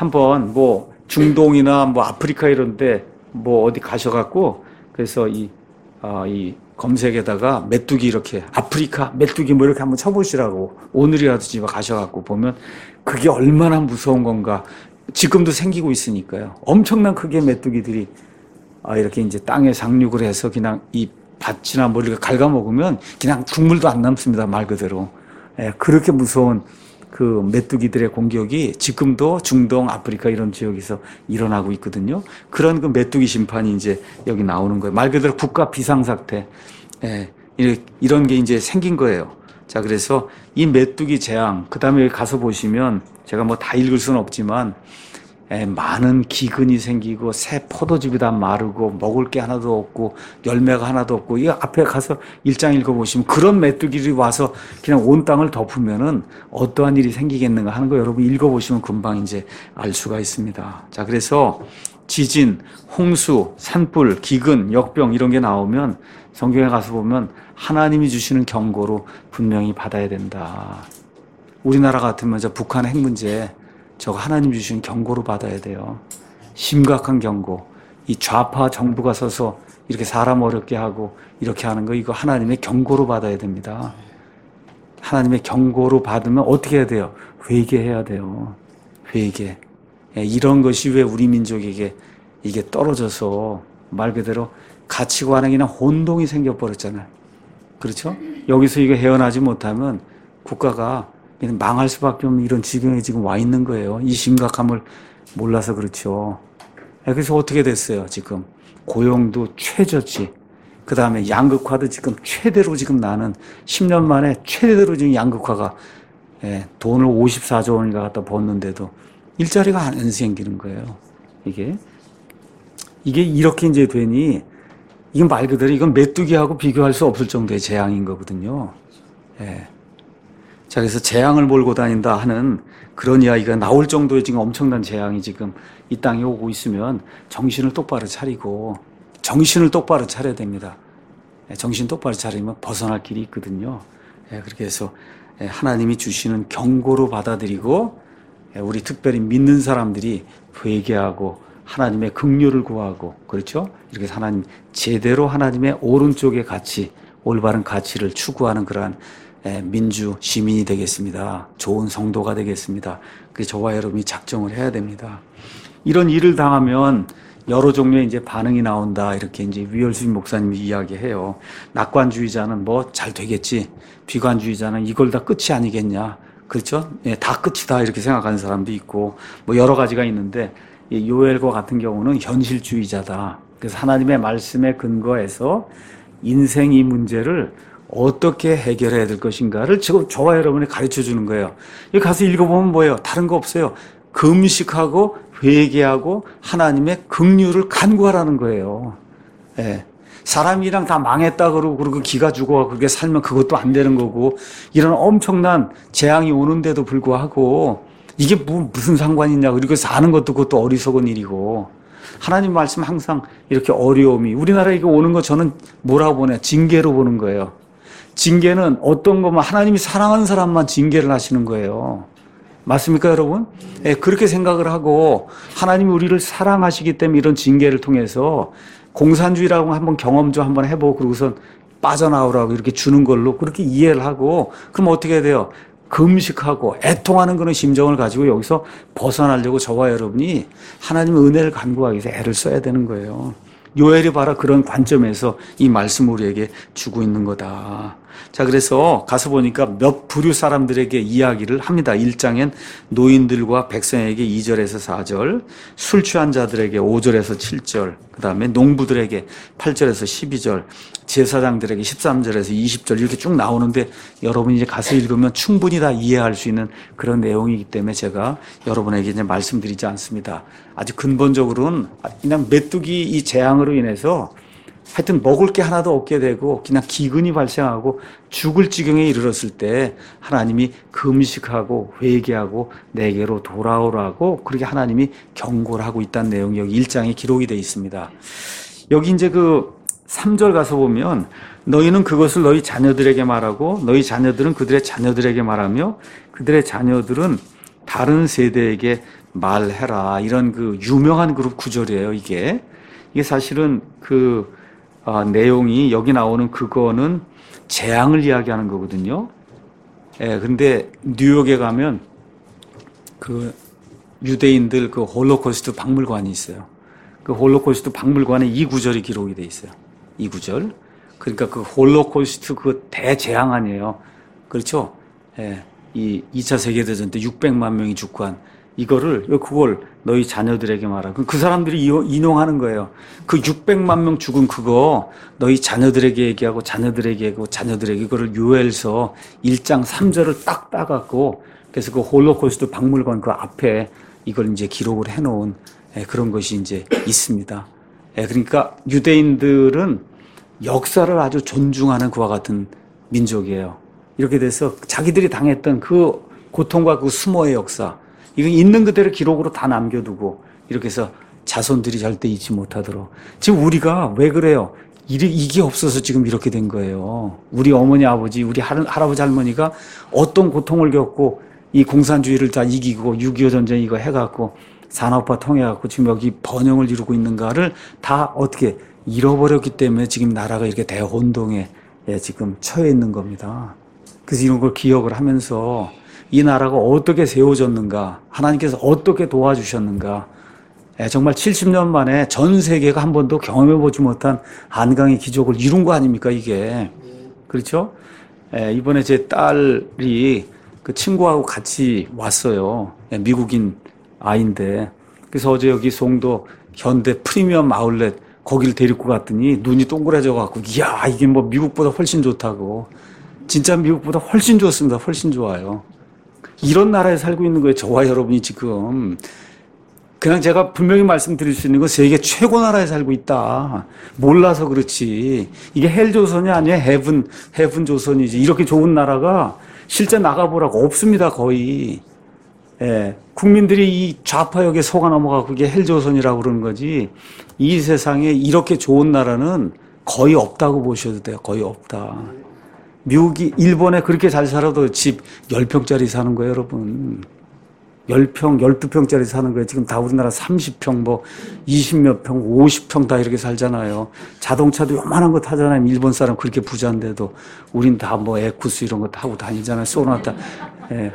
한번 뭐 중동이나 뭐 아프리카 이런 데 뭐 어디 가셔갖고, 그래서 이, 아, 이 검색에다가 메뚜기 이렇게, 아프리카 메뚜기 뭐 이렇게 한번 쳐보시라고, 오늘이라도 집에 가셔갖고 보면 그게 얼마나 무서운 건가. 지금도 생기고 있으니까요. 엄청난 크기의 메뚜기들이, 아, 이렇게 이제 땅에 상륙을 해서 그냥 이 밭이나 뭐 이렇게 갉아먹으면 그냥 국물도 안 남습니다, 말 그대로. 예, 그렇게 무서운 그 메뚜기들의 공격이 지금도 중동, 아프리카 이런 지역에서 일어나고 있거든요. 그런 그 메뚜기 심판이 이제 여기 나오는 거예요. 말 그대로 국가 비상사태. 예, 이런 게 이제 생긴 거예요. 자, 그래서 이 메뚜기 재앙, 그 다음에 여기 가서 보시면 제가 뭐 다 읽을 수는 없지만, 에, 많은 기근이 생기고 새 포도즙이 다 마르고 먹을 게 하나도 없고 열매가 하나도 없고, 이 앞에 가서 일 장 읽어보시면 그런 메뚜기들이 와서 그냥 온 땅을 덮으면은 어떠한 일이 생기겠는가 하는 거 여러분 읽어보시면 금방 이제 알 수가 있습니다. 자, 그래서 지진, 홍수, 산불, 기근, 역병 이런 게 나오면 성경에 가서 보면 하나님이 주시는 경고로 분명히 받아야 된다. 우리나라 같으면 저 북한 핵 문제, 저거 하나님 주신 경고로 받아야 돼요. 심각한 경고. 이 좌파 정부가 서서 이렇게 사람 어렵게 하고 이렇게 하는 거, 이거 하나님의 경고로 받아야 됩니다. 하나님의 경고로 받으면 어떻게 해야 돼요? 회개해야 돼요. 회개. 이런 것이 왜 우리 민족에게 이게 떨어져서 말 그대로 가치관에 그냥 혼동이 생겨버렸잖아요. 그렇죠? 여기서 이거 헤어나지 못하면 국가가 그냥 망할 수밖에 없는 이런 지경에 지금 와 있는 거예요. 이 심각함을 몰라서 그렇죠. 그래서 어떻게 됐어요, 지금? 고용도 최저치. 그 다음에 양극화도 지금 최대로 지금 나는 십 년 만에 최대로 지금 양극화가 예, 돈을 오십사조 원인가 갖다 벌는데도 일자리가 안 생기는 거예요. 이게. 이게 이렇게 이제 되니 이건 말 그대로 이건 메뚜기하고 비교할 수 없을 정도의 재앙인 거거든요. 예. 자, 그래서 재앙을 몰고 다닌다 하는 그런 이야기가 나올 정도의 지금 엄청난 재앙이 지금 이 땅에 오고 있으면 정신을 똑바로 차리고 정신을 똑바로 차려야 됩니다. 정신 똑바로 차리면 벗어날 길이 있거든요. 그렇게 해서 하나님이 주시는 경고로 받아들이고 우리 특별히 믿는 사람들이 회개하고 하나님의 긍휼을 구하고 그렇죠? 이렇게 해서 하나님 제대로 하나님의 오른쪽의 가치, 올바른 가치를 추구하는 그러한 민주 시민이 되겠습니다. 좋은 성도가 되겠습니다. 그래서 저와 여러분이 작정을 해야 됩니다. 이런 일을 당하면 여러 종류의 이제 반응이 나온다. 이렇게 이제 위얼수임 목사님이 이야기해요. 낙관주의자는 뭐 잘 되겠지. 비관주의자는 이걸 다 끝이 아니겠냐. 그렇죠? 예, 다 끝이다. 이렇게 생각하는 사람도 있고, 뭐 여러 가지가 있는데, 이 요엘과 같은 경우는 현실주의자다. 그래서 하나님의 말씀에 근거해서 인생 이 문제를 어떻게 해결해야 될 것인가를 지금 저와 여러분이 가르쳐 주는 거예요. 여기 가서 읽어보면 뭐예요? 다른 거 없어요. 금식하고 회개하고 하나님의 긍휼을 간구하라는 거예요. 예. 사람이랑 다 망했다 그러고 그리고 기가 죽어 그렇게 살면 그것도 안 되는 거고 이런 엄청난 재앙이 오는데도 불구하고 이게 뭐 무슨 상관이 있냐고 그리고 사는 것도 그것도 어리석은 일이고 하나님 말씀 항상 이렇게 어려움이 우리나라에 이거 오는 거 저는 뭐라고 보냐 징계로 보는 거예요. 징계는 어떤 거면 하나님이 사랑하는 사람만 징계를 하시는 거예요. 맞습니까, 여러분? 예, 그렇게 생각을 하고 하나님이 우리를 사랑하시기 때문에 이런 징계를 통해서 공산주의라고 한번 경험 좀 한번 해보고 그러고선 빠져나오라고 이렇게 주는 걸로 그렇게 이해를 하고 그럼 어떻게 해야 돼요? 금식하고 애통하는 그런 심정을 가지고 여기서 벗어나려고 저와 여러분이 하나님의 은혜를 간구하기 위해서 애를 써야 되는 거예요. 요엘이 바로 그런 관점에서 이 말씀을 우리에게 주고 있는 거다. 자, 그래서 가서 보니까 몇 부류 사람들에게 이야기를 합니다. 일 장엔 노인들과 백성에게 이 절에서 사 절, 술 취한 자들에게 오 절에서 칠 절, 그 다음에 농부들에게 팔 절에서 십이 절, 제사장들에게 십삼 절에서 이십 절 이렇게 쭉 나오는데 여러분이 이제 가서 읽으면 충분히 다 이해할 수 있는 그런 내용이기 때문에 제가 여러분에게 이제 말씀드리지 않습니다. 아주 근본적으로는 그냥 메뚜기 이 재앙으로 인해서 하여튼 먹을 게 하나도 없게 되고 그냥 기근이 발생하고 죽을 지경에 이르렀을 때 하나님이 금식하고 회개하고 내게로 돌아오라고 그렇게 하나님이 경고를 하고 있다는 내용이 여기 일 장에 기록이 되어 있습니다. 여기 이제 그 삼 절 가서 보면 너희는 그것을 너희 자녀들에게 말하고 너희 자녀들은 그들의 자녀들에게 말하며 그들의 자녀들은 다른 세대에게 말해라. 이런 그 유명한 그룹 구절이에요, 이게. 이게 사실은 그 아, 내용이 여기 나오는 그거는 재앙을 이야기하는 거거든요. 예, 근데 뉴욕에 가면 그 유대인들 그 홀로코스트 박물관이 있어요. 그 홀로코스트 박물관에 이 구절이 기록이 돼 있어요. 이 구절. 그러니까 그 홀로코스트 그 대재앙 아니에요. 그렇죠? 예, 이 이 차 세계대전 때 육백만 명이 죽고 한 이거를, 그걸 너희 자녀들에게 말하. 그 사람들이 인용하는 거예요. 그 육백만 명 죽은 그거 너희 자녀들에게 얘기하고 자녀들에게 얘기하고 자녀들에게 이거를 요엘서 일 장 삼 절을 딱 따갖고 그래서 그 홀로코스트 박물관 그 앞에 이걸 이제 기록을 해놓은 그런 것이 이제 있습니다. 그러니까 유대인들은 역사를 아주 존중하는 그와 같은 민족이에요. 이렇게 돼서 자기들이 당했던 그 고통과 그 수모의 역사 이거 있는 그대로 기록으로 다 남겨두고 이렇게 해서 자손들이 절대 잊지 못하도록. 지금 우리가 왜 그래요? 이게 없어서 지금 이렇게 된 거예요. 우리 어머니 아버지 우리 할아버지 할머니가 어떤 고통을 겪고 이 공산주의를 다 이기고 육이오 전쟁 이거 해갖고 산업화 통해갖고 지금 여기 번영을 이루고 있는가를 다 어떻게 잃어버렸기 때문에 지금 나라가 이렇게 대혼동에 지금 처해 있는 겁니다. 그래서 이런 걸 기억을 하면서 이 나라가 어떻게 세워졌는가, 하나님께서 어떻게 도와주셨는가, 예, 정말 칠십 년 만에 전 세계가 한 번도 경험해보지 못한 한강의 기적을 이룬 거 아닙니까, 이게. 그렇죠? 예, 이번에 제 딸이 그 친구하고 같이 왔어요. 예, 미국인 아이인데. 그래서 어제 여기 송도 현대 프리미엄 아울렛 거기를 데리고 갔더니 눈이 동그래져 갖고, 이야, 이게 뭐 미국보다 훨씬 좋다고. 진짜 미국보다 훨씬 좋습니다. 훨씬 좋아요. 이런 나라에 살고 있는 거예요. 저와 여러분이 지금. 그냥 제가 분명히 말씀드릴 수 있는 건 세계 최고 나라에 살고 있다. 몰라서 그렇지. 이게 헬조선이 아니에요. 헤븐, 헤븐 조선이지. 이렇게 좋은 나라가 실제 나가보라고 없습니다. 거의. 예. 국민들이 이 좌파역에 속아 넘어가고 이게 헬조선이라고 그러는 거지. 이 세상에 이렇게 좋은 나라는 거의 없다고 보셔도 돼요. 거의 없다. 미국이, 일본에 그렇게 잘 살아도 집 십 평짜리 사는 거예요, 여러분. 십 평, 십이 평짜리 사는 거예요. 지금 다 우리나라 삼십 평, 뭐, 이십몇 평, 오십 평 다 이렇게 살잖아요. 자동차도 요만한 거 타잖아요. 일본 사람 그렇게 부자인데도. 우린 다 뭐 에쿠스 이런 거 타고 다니잖아요. 소나타. 예.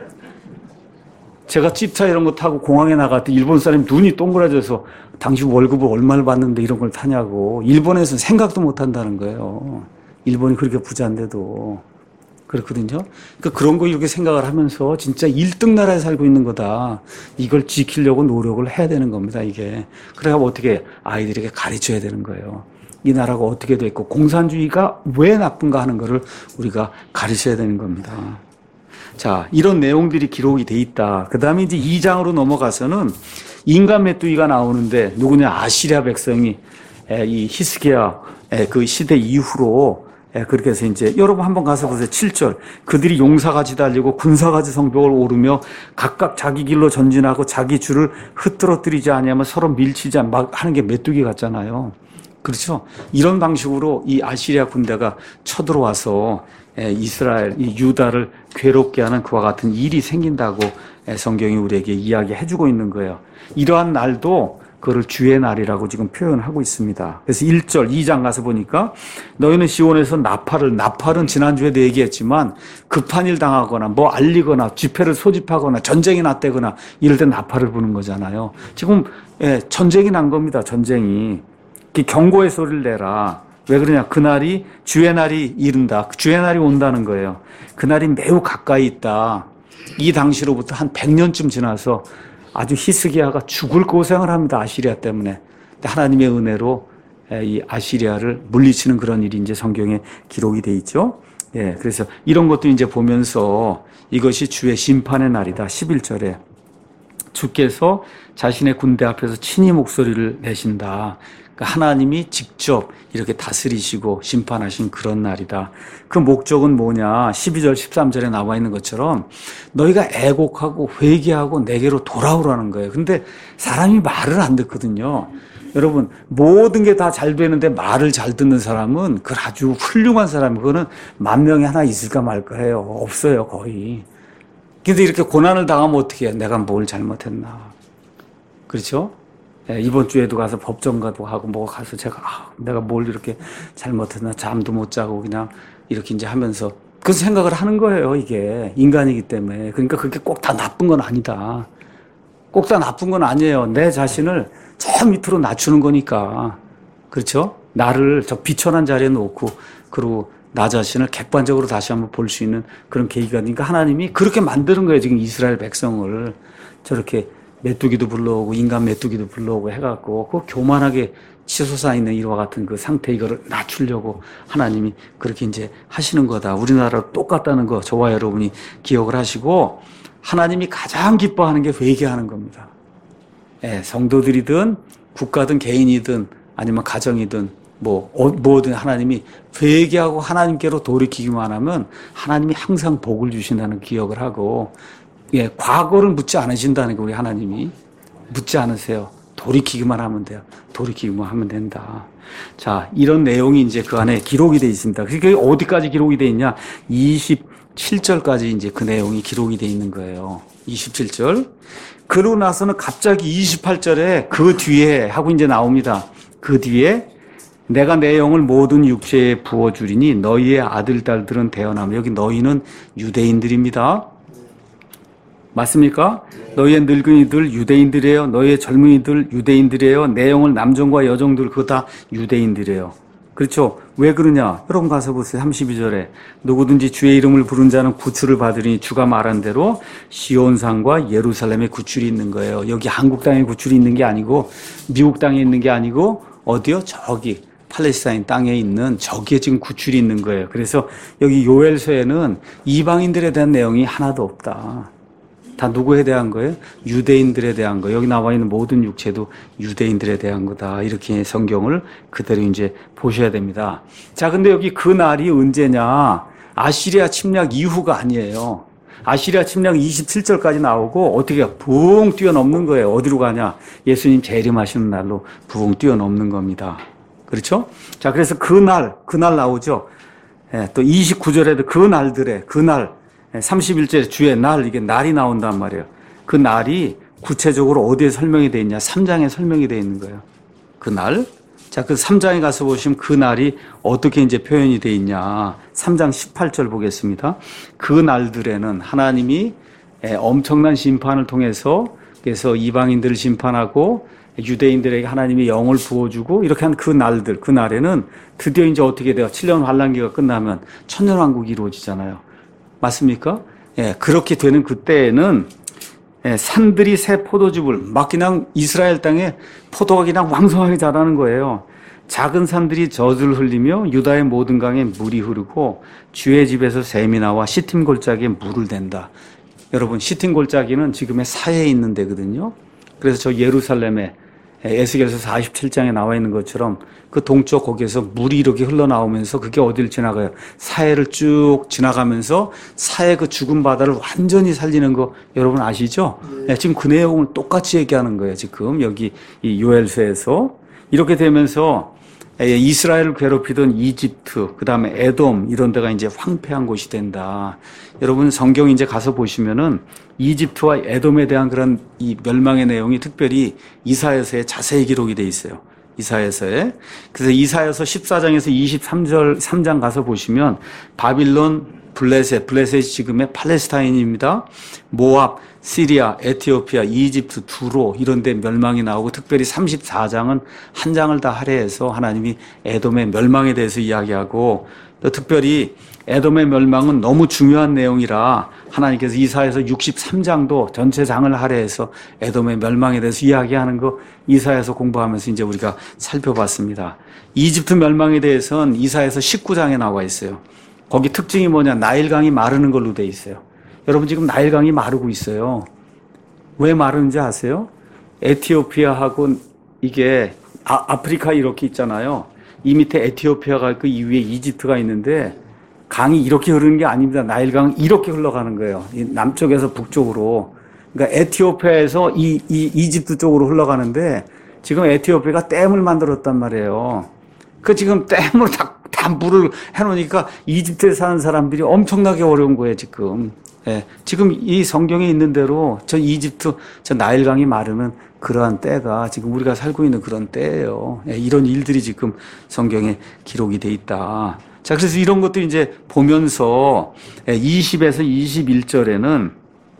제가 찝차 이런 거 타고 공항에 나갈 때 일본 사람이 눈이 동그라져서 당신 월급을 얼마를 받는데 이런 걸 타냐고. 일본에서는 생각도 못 한다는 거예요. 일본이 그렇게 부자인데도. 그렇거든요. 그러니까 그런 거 이렇게 생각을 하면서 진짜 일 등 나라에 살고 있는 거다. 이걸 지키려고 노력을 해야 되는 겁니다, 이게. 그래야 어떻게 아이들에게 가르쳐야 되는 거예요. 이 나라가 어떻게 돼 있고 공산주의가 왜 나쁜가 하는 거를 우리가 가르쳐야 되는 겁니다. 자, 이런 내용들이 기록이 돼 있다. 그 다음에 이제 이 장으로 넘어가서는 인간 메뚜기가 나오는데 누구냐? 아시리아 백성이 이 히스기야 그 시대 이후로 예, 그렇게 해서 이제 여러분 한번 가서 보세요. 칠 절. 그들이 용사같이 달리고 군사같이 성벽을 오르며 각각 자기 길로 전진하고 자기 줄을 흐트러뜨리지 아니하면 서로 밀치지 막 하는 게 메뚜기 같잖아요. 그렇죠? 이런 방식으로 이 아시리아 군대가 쳐들어와서 예, 이스라엘, 이 유다를 괴롭게 하는 그와 같은 일이 생긴다고 예, 성경이 우리에게 이야기해주고 있는 거예요. 이러한 날도 그거를 주의 날이라고 지금 표현하고 있습니다. 그래서 일 절, 이 장 가서 보니까 너희는 시온에서 나팔을, 나팔은 지난주에도 얘기했지만 급한 일 당하거나 뭐 알리거나 집회를 소집하거나 전쟁이 났다거나 이럴 때 나팔을 부는 거잖아요. 지금 예, 전쟁이 난 겁니다. 전쟁이. 경고의 소리를 내라. 왜 그러냐? 그날이 주의 날이 이른다. 주의 날이 온다는 거예요. 그날이 매우 가까이 있다. 이 당시로부터 한 백 년쯤 지나서 아주 히스기야가 죽을 고생을 합니다. 아시리아 때문에. 하나님의 은혜로 이 아시리아를 물리치는 그런 일이 이제 성경에 기록이 돼 있죠. 예, 그래서 이런 것도 이제 보면서 이것이 주의 심판의 날이다. 십일 절에 주께서 자신의 군대 앞에서 친히 목소리를 내신다. 그러니까 하나님이 직접 이렇게 다스리시고 심판하신 그런 날이다. 그 목적은 뭐냐? 십이 절, 십삼 절에 나와 있는 것처럼 너희가 애곡하고 회개하고 내게로 돌아오라는 거예요. 근데 사람이 말을 안 듣거든요. 여러분, 모든 게 다 잘 되는데 말을 잘 듣는 사람은 그 아주 훌륭한 사람이고 그거는 만 명에 하나 있을까 말까 해요. 없어요, 거의. 근데 이렇게 고난을 당하면 어떻게 해? 내가 뭘 잘못했나? 그렇죠? 예, 이번 주에도 가서 법정가도 하고 뭐 가서 제가 아, 내가 뭘 이렇게 잘못했나 잠도 못 자고 그냥 이렇게 이제 하면서 그 생각을 하는 거예요. 이게 인간이기 때문에. 그러니까 그게 꼭 다 나쁜 건 아니다. 꼭 다 나쁜 건 아니에요. 내 자신을 저 밑으로 낮추는 거니까. 그렇죠? 나를 저 비천한 자리에 놓고 그리고 나 자신을 객관적으로 다시 한번 볼 수 있는 그런 계기가 되니까 하나님이 그렇게 만드는 거예요. 지금 이스라엘 백성을 저렇게 메뚜기도 불러오고 인간 메뚜기도 불러오고 해갖고 그 교만하게 치솟아 있는 이와 같은 그 상태 이거를 낮추려고 하나님이 그렇게 이제 하시는 거다. 우리나라로 똑같다는 거 저와 여러분이 기억을 하시고 하나님이 가장 기뻐하는 게 회개하는 겁니다. 예, 성도들이든 국가든 개인이든 아니면 가정이든 뭐 뭐든 하나님이 회개하고 하나님께로 돌이키기만 하면 하나님이 항상 복을 주신다는 기억을 하고 예, 과거를 묻지 않으신다는 게 우리 하나님이 묻지 않으세요. 돌이키기만 하면 돼요. 돌이키기만 하면 된다. 자, 이런 내용이 이제 그 안에 기록이 되어 있습니다. 그게 어디까지 기록이 되어 있냐? 이십칠 절까지 이제 그 내용이 기록이 되어 있는 거예요. 이십칠 절. 그러고 나서는 갑자기 이십팔 절에 그 뒤에 하고 이제 나옵니다. 그 뒤에 내가 내 영을 모든 육체에 부어주리니 너희의 아들, 딸들은 대언하며 여기 너희는 유대인들입니다. 맞습니까? 너희의 늙은이들 유대인들이에요. 너희의 젊은이들 유대인들이에요. 내 영을 남종과 여종들 그거 다 유대인들이에요. 그렇죠? 왜 그러냐? 여러분 가서 보세요. 삼십이 절에 누구든지 주의 이름을 부른 자는 구출을 받으리니 주가 말한 대로 시온산과 예루살렘에 구출이 있는 거예요. 여기 한국 땅에 구출이 있는 게 아니고 미국 땅에 있는 게 아니고 어디요? 저기 팔레스타인 땅에 있는 저기에 지금 구출이 있는 거예요. 그래서 여기 요엘서에는 이방인들에 대한 내용이 하나도 없다. 다 누구에 대한 거예요? 유대인들에 대한 거. 여기 나와 있는 모든 육체도 유대인들에 대한 거다. 이렇게 성경을 그대로 이제 보셔야 됩니다. 자, 근데 여기 그 날이 언제냐? 아시리아 침략 이후가 아니에요. 아시리아 침략 이십칠 절까지 나오고 어떻게 붕 뛰어넘는 거예요. 어디로 가냐? 예수님 재림하시는 날로 붕 뛰어넘는 겁니다. 그렇죠? 자, 그래서 그 날, 그 날 나오죠. 예, 또 이십구 절에도 그 날들에, 그 날, 삼십일 절에 주의 날, 이게 날이 나온단 말이에요. 그 날이 구체적으로 어디에 설명이 되어 있냐? 삼 장에 설명이 되어 있는 거예요. 그 날. 자, 그 삼 장에 가서 보시면 그 날이 어떻게 이제 표현이 되어 있냐? 삼 장 십팔 절 보겠습니다. 그 날들에는 하나님이 엄청난 심판을 통해서 그래서 이방인들을 심판하고 유대인들에게 하나님이 영을 부어주고 이렇게 한 그 날들, 그 날에는 드디어 이제 어떻게 돼요? 칠 년 환란기가 끝나면 천년왕국이 이루어지잖아요. 맞습니까? 예, 그렇게 되는 그때에는 예, 산들이 새 포도즙을 막 그냥 이스라엘 땅에 포도가 그냥 왕성하게 자라는 거예요. 작은 산들이 젖을 흘리며 유다의 모든 강에 물이 흐르고 주의 집에서 샘이 나와 시팀 골짜기에 물을 댄다. 여러분, 시팀 골짜기는 지금의 사해에 있는 데거든요. 그래서 저 예루살렘에 에스겔서 사십칠 장에 나와 있는 것처럼 그 동쪽 거기에서 물이 이렇게 흘러나오면서 그게 어디를 지나가요? 사해를 쭉 지나가면서 사해 그 죽은 바다를 완전히 살리는 거 여러분 아시죠? 네. 지금 그 내용을 똑같이 얘기하는 거예요. 지금 여기 이 요엘서에서 이렇게 되면서 이스라엘을 괴롭히던 이집트, 그 다음에 에돔 이런 데가 이제 황폐한 곳이 된다. 여러분 성경 이제 가서 보시면은 이집트와 에돔에 대한 그런 이 멸망의 내용이 특별히 이사야서에 자세히 기록이 돼 있어요. 이사야서에. 그래서 이사야서 십사 장에서 이십삼 절 삼 장 가서 보시면 바빌론, 블레셋, 블레셋이 지금의 팔레스타인입니다. 모압, 시리아, 에티오피아, 이집트, 두로 이런 데 멸망이 나오고 특별히 삼십사 장은 한 장을 다 할애해서 하나님이 에돔의 멸망에 대해서 이야기하고 또 특별히 에돔의 멸망은 너무 중요한 내용이라 하나님께서 이사야서 육십삼 장도 전체 장을 할애해서 에돔의 멸망에 대해서 이야기하는 거 이사야서 공부하면서 이제 우리가 살펴봤습니다. 이집트 멸망에 대해서는 이사야서 십구 장에 나와 있어요. 거기 특징이 뭐냐? 나일강이 마르는 걸로 돼 있어요. 여러분 지금 나일강이 마르고 있어요. 왜 마르는지 아세요? 에티오피아하고 이게 아, 아프리카 이렇게 있잖아요. 이 밑에 에티오피아가 있고 이 위에 이집트가 있는데 강이 이렇게 흐르는 게 아닙니다. 나일강은 이렇게 흘러가는 거예요. 이 남쪽에서 북쪽으로. 그러니까 에티오피아에서 이, 이 이집트 쪽으로 흘러가는데 지금 에티오피아가 댐을 만들었단 말이에요. 그 지금 댐으로 다, 다 물을 해놓으니까 이집트에 사는 사람들이 엄청나게 어려운 거예요, 지금. 예, 지금 이 성경에 있는 대로 저 이집트, 저 나일강이 마르는 그러한 때가 지금 우리가 살고 있는 그런 때예요. 예, 이런 일들이 지금 성경에 기록이 돼 있다. 자, 그래서 이런 것들 이제 보면서 이십에서 이십일 절에는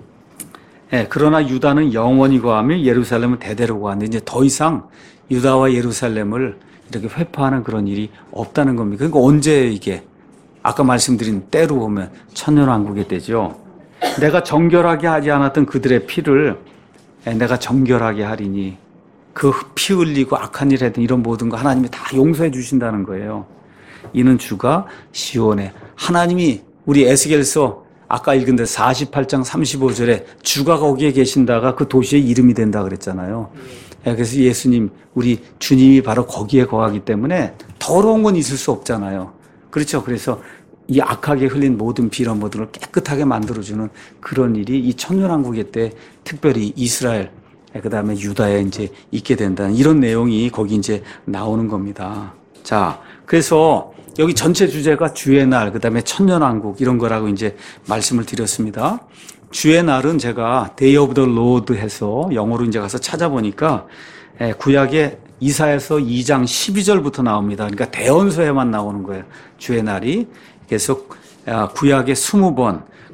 예, 그러나 유다는 영원히 거하며 예루살렘은 대대로 거하는데 이제 더 이상 유다와 예루살렘을 이렇게 회파하는 그런 일이 없다는 겁니다. 그러니까 언제 이게 아까 말씀드린 때로 보면 천년왕국의 때죠. 내가 정결하게 하지 않았던 그들의 피를 내가 정결하게 하리니 그 피 흘리고 악한 일 했던 이런 모든 거 하나님이 다 용서해 주신다는 거예요. 이는 주가 시온에 하나님이 우리 에스겔서 아까 읽은 데 사십팔 장 삼십오 절에 주가 거기에 계신다가 그 도시의 이름이 된다 그랬잖아요. 그래서 예수님, 우리 주님이 바로 거기에 거하기 때문에 더러운 건 있을 수 없잖아요. 그렇죠. 그래서 이 악하게 흘린 모든 비런 모든을 깨끗하게 만들어주는 그런 일이 이 천년왕국의 때 특별히 이스라엘, 그 다음에 유다에 이제 있게 된다는 이런 내용이 거기 이제 나오는 겁니다. 자, 그래서 여기 전체 주제가 주의 날, 그 다음에 천년왕국 이런 거라고 이제 말씀을 드렸습니다. 주의 날은 제가 Day of the Lord 해서 영어로 이제 가서 찾아보니까 구약에 이사야서 이 장 십이 절부터 나옵니다. 그러니까 대언서에만 나오는 거예요. 주의 날이. 그래서 구약에 이십 번,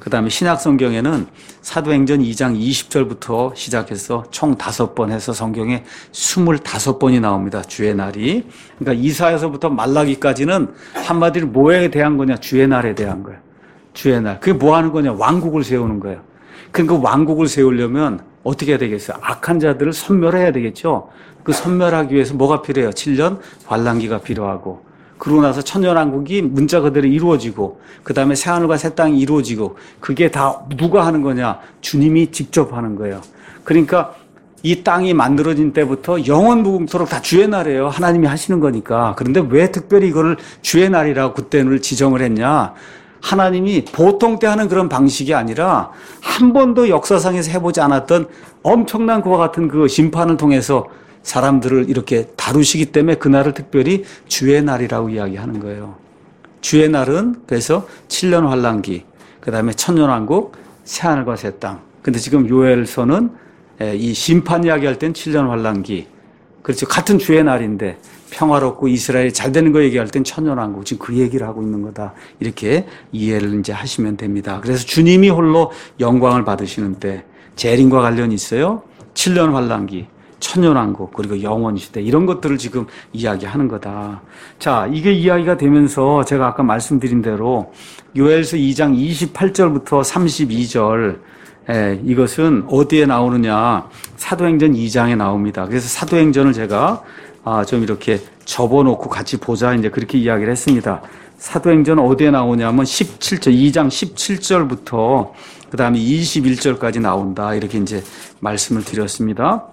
그 다음에 신약 성경에는 사도행전 이 장 이십 절부터 시작해서 총 다섯 번 해서 성경에 스물다섯 번이 나옵니다. 주의 날이. 그러니까 이사야서부터 말라기까지는 한마디로 뭐에 대한 거냐? 주의 날에 대한 거예요. 주의 날. 그게 뭐 하는 거냐? 왕국을 세우는 거예요. 그러니까 왕국을 세우려면 어떻게 해야 되겠어요? 악한 자들을 섬멸해야 되겠죠. 그 섬멸하기 위해서 뭐가 필요해요? 칠 년 환란기가 필요하고, 그러고 나서 천년왕국이 문자 그대로 이루어지고, 그 다음에 새하늘과 새 땅이 이루어지고, 그게 다 누가 하는 거냐? 주님이 직접 하는 거예요. 그러니까 이 땅이 만들어진 때부터 영원 무궁토록 다 주의 날이에요. 하나님이 하시는 거니까. 그런데 왜 특별히 이거를 주의 날이라고 그때를 지정을 했냐? 하나님이 보통 때 하는 그런 방식이 아니라 한 번도 역사상에서 해보지 않았던 엄청난 그와 같은 그 심판을 통해서 사람들을 이렇게 다루시기 때문에 그날을 특별히 주의 날이라고 이야기하는 거예요. 주의 날은 그래서 칠 년 환란기, 그 다음에 천년왕국, 새하늘과 새 땅. 근데 지금 요엘서는 이 심판 이야기할 땐 칠 년 환란기, 그렇죠. 같은 주의 날인데 평화롭고 이스라엘이 잘 되는 거 얘기할 땐 천년왕국, 지금 그 얘기를 하고 있는 거다. 이렇게 이해를 이제 하시면 됩니다. 그래서 주님이 홀로 영광을 받으시는 때 재림과 관련이 있어요. 칠 년 환란기, 천년왕국, 그리고 영원시대, 이런 것들을 지금 이야기하는 거다. 자, 이게 이야기가 되면서 제가 아까 말씀드린 대로 요엘서 이 장 이십팔 절부터 삼십이 절, 예, 이것은 어디에 나오느냐? 사도행전 이 장에 나옵니다. 그래서 사도행전을 제가 아, 좀 이렇게 접어놓고 같이 보자, 이제 그렇게 이야기를 했습니다. 사도행전 어디에 나오냐면 십칠 절, 이 장 십칠 절부터 그 다음에 이십일 절까지 나온다, 이렇게 이제 말씀을 드렸습니다.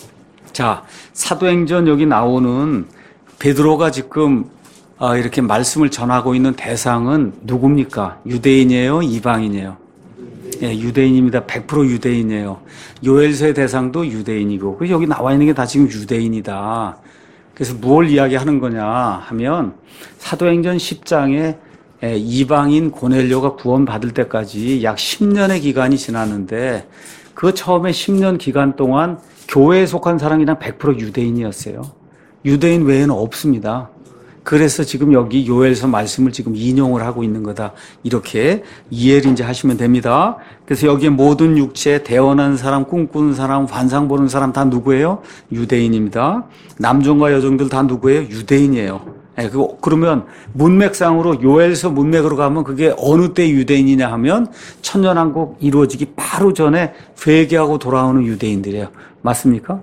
자, 사도행전 여기 나오는 베드로가 지금 아, 이렇게 말씀을 전하고 있는 대상은 누굽니까? 유대인이에요? 이방인이에요? 예, 유대인입니다. 백 퍼센트 유대인이에요. 요엘서의 대상도 유대인이고, 그 여기 나와 있는 게 다 지금 유대인이다. 그래서 무엇을 이야기하는 거냐 하면 사도행전 십 장에 이방인 고넬료가 구원받을 때까지 약 십 년의 기간이 지났는데, 그 처음에 십 년 기간 동안 교회에 속한 사람이 그냥 백 퍼센트 유대인이었어요. 유대인 외에는 없습니다. 그래서 지금 여기 요엘서 말씀을 지금 인용을 하고 있는 거다, 이렇게 이해를 이제 하시면 됩니다. 그래서 여기에 모든 육체, 대언하는 사람, 꿈꾸는 사람, 환상 보는 사람 다 누구예요? 유대인입니다. 남종과 여종들 다 누구예요? 유대인이에요. 네, 그러면 문맥상으로 요엘서 문맥으로 가면 그게 어느 때 유대인이냐 하면 천년왕국 이루어지기 바로 전에 회개하고 돌아오는 유대인들이에요. 맞습니까?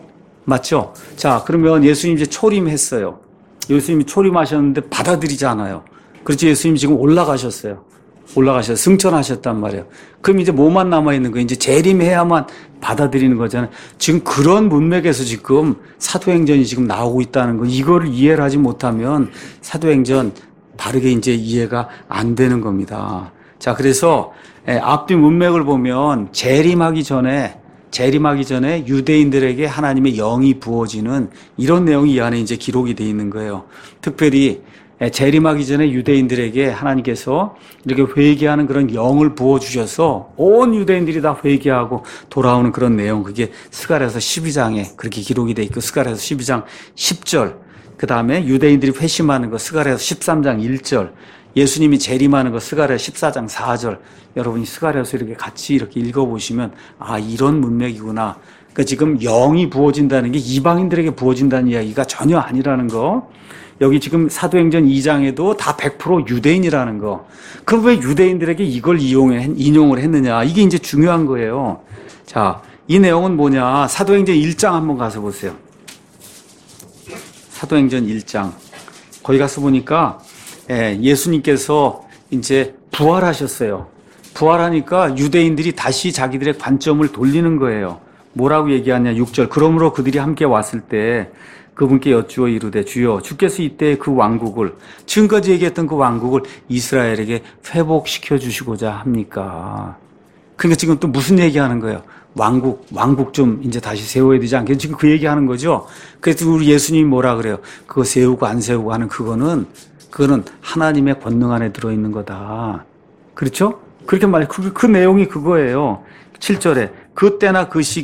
맞죠? 자, 그러면 예수님 이제 초림했어요. 예수님이 초림하셨는데 받아들이지 않아요. 그렇지, 예수님 지금 올라가셨어요. 올라가셔서 승천하셨단 말이에요. 그럼 이제 뭐만 남아있는 거예요? 이제 재림해야만 받아들이는 거잖아요. 지금 그런 문맥에서 지금 사도행전이 지금 나오고 있다는 거, 이거를 이해를 하지 못하면 사도행전 바르게 이제 이해가 안 되는 겁니다. 자, 그래서 앞뒤 문맥을 보면 재림하기 전에 재림하기 전에 유대인들에게 하나님의 영이 부어지는 이런 내용이 이 안에 이제 기록이 되어 있는 거예요. 특별히 재림하기 전에 유대인들에게 하나님께서 이렇게 회개하는 그런 영을 부어주셔서 온 유대인들이 다 회개하고 돌아오는 그런 내용, 그게 스가랴서 십이 장에 그렇게 기록이 되어 있고, 스가랴서 십이 장 십 절, 그 다음에 유대인들이 회심하는 거 스가랴서 십삼 장 일 절, 예수님이 재림하는 거 스가랴 십사 장 사 절, 여러분이 스가랴서 이렇게 같이 이렇게 읽어보시면 아, 이런 문맥이구나. 그러니까 지금 영이 부어진다는 게 이방인들에게 부어진다는 이야기가 전혀 아니라는 거. 여기 지금 사도행전 이 장에도 다 백 퍼센트 유대인이라는 거. 그럼 왜 유대인들에게 이걸 이용해, 인용을 했느냐. 이게 이제 중요한 거예요. 자, 이 내용은 뭐냐. 사도행전 일 장 한번 가서 보세요. 사도행전 일 장. 거기 가서 보니까 예, 예수님께서 이제 부활하셨어요. 부활하니까 유대인들이 다시 자기들의 관점을 돌리는 거예요. 뭐라고 얘기하냐, 육 절. 그러므로 그들이 함께 왔을 때 그분께 여쭈어 이르되, 주여, 주께서 이때 그 왕국을, 지금까지 얘기했던 그 왕국을 이스라엘에게 회복시켜 주시고자 합니까? 그러니까 지금 또 무슨 얘기하는 거예요? 왕국, 왕국 좀 이제 다시 세워야 되지 않겠어요? 지금 그 얘기하는 거죠. 그래서 우리 예수님이 뭐라 그래요? 그거 세우고 안 세우고 하는 그거는 그거는 하나님의 권능 안에 들어있는 거다. 그렇죠? 그렇게 말해. 그, 그 내용이 그거예요. 칠 절에 그때나 그 시기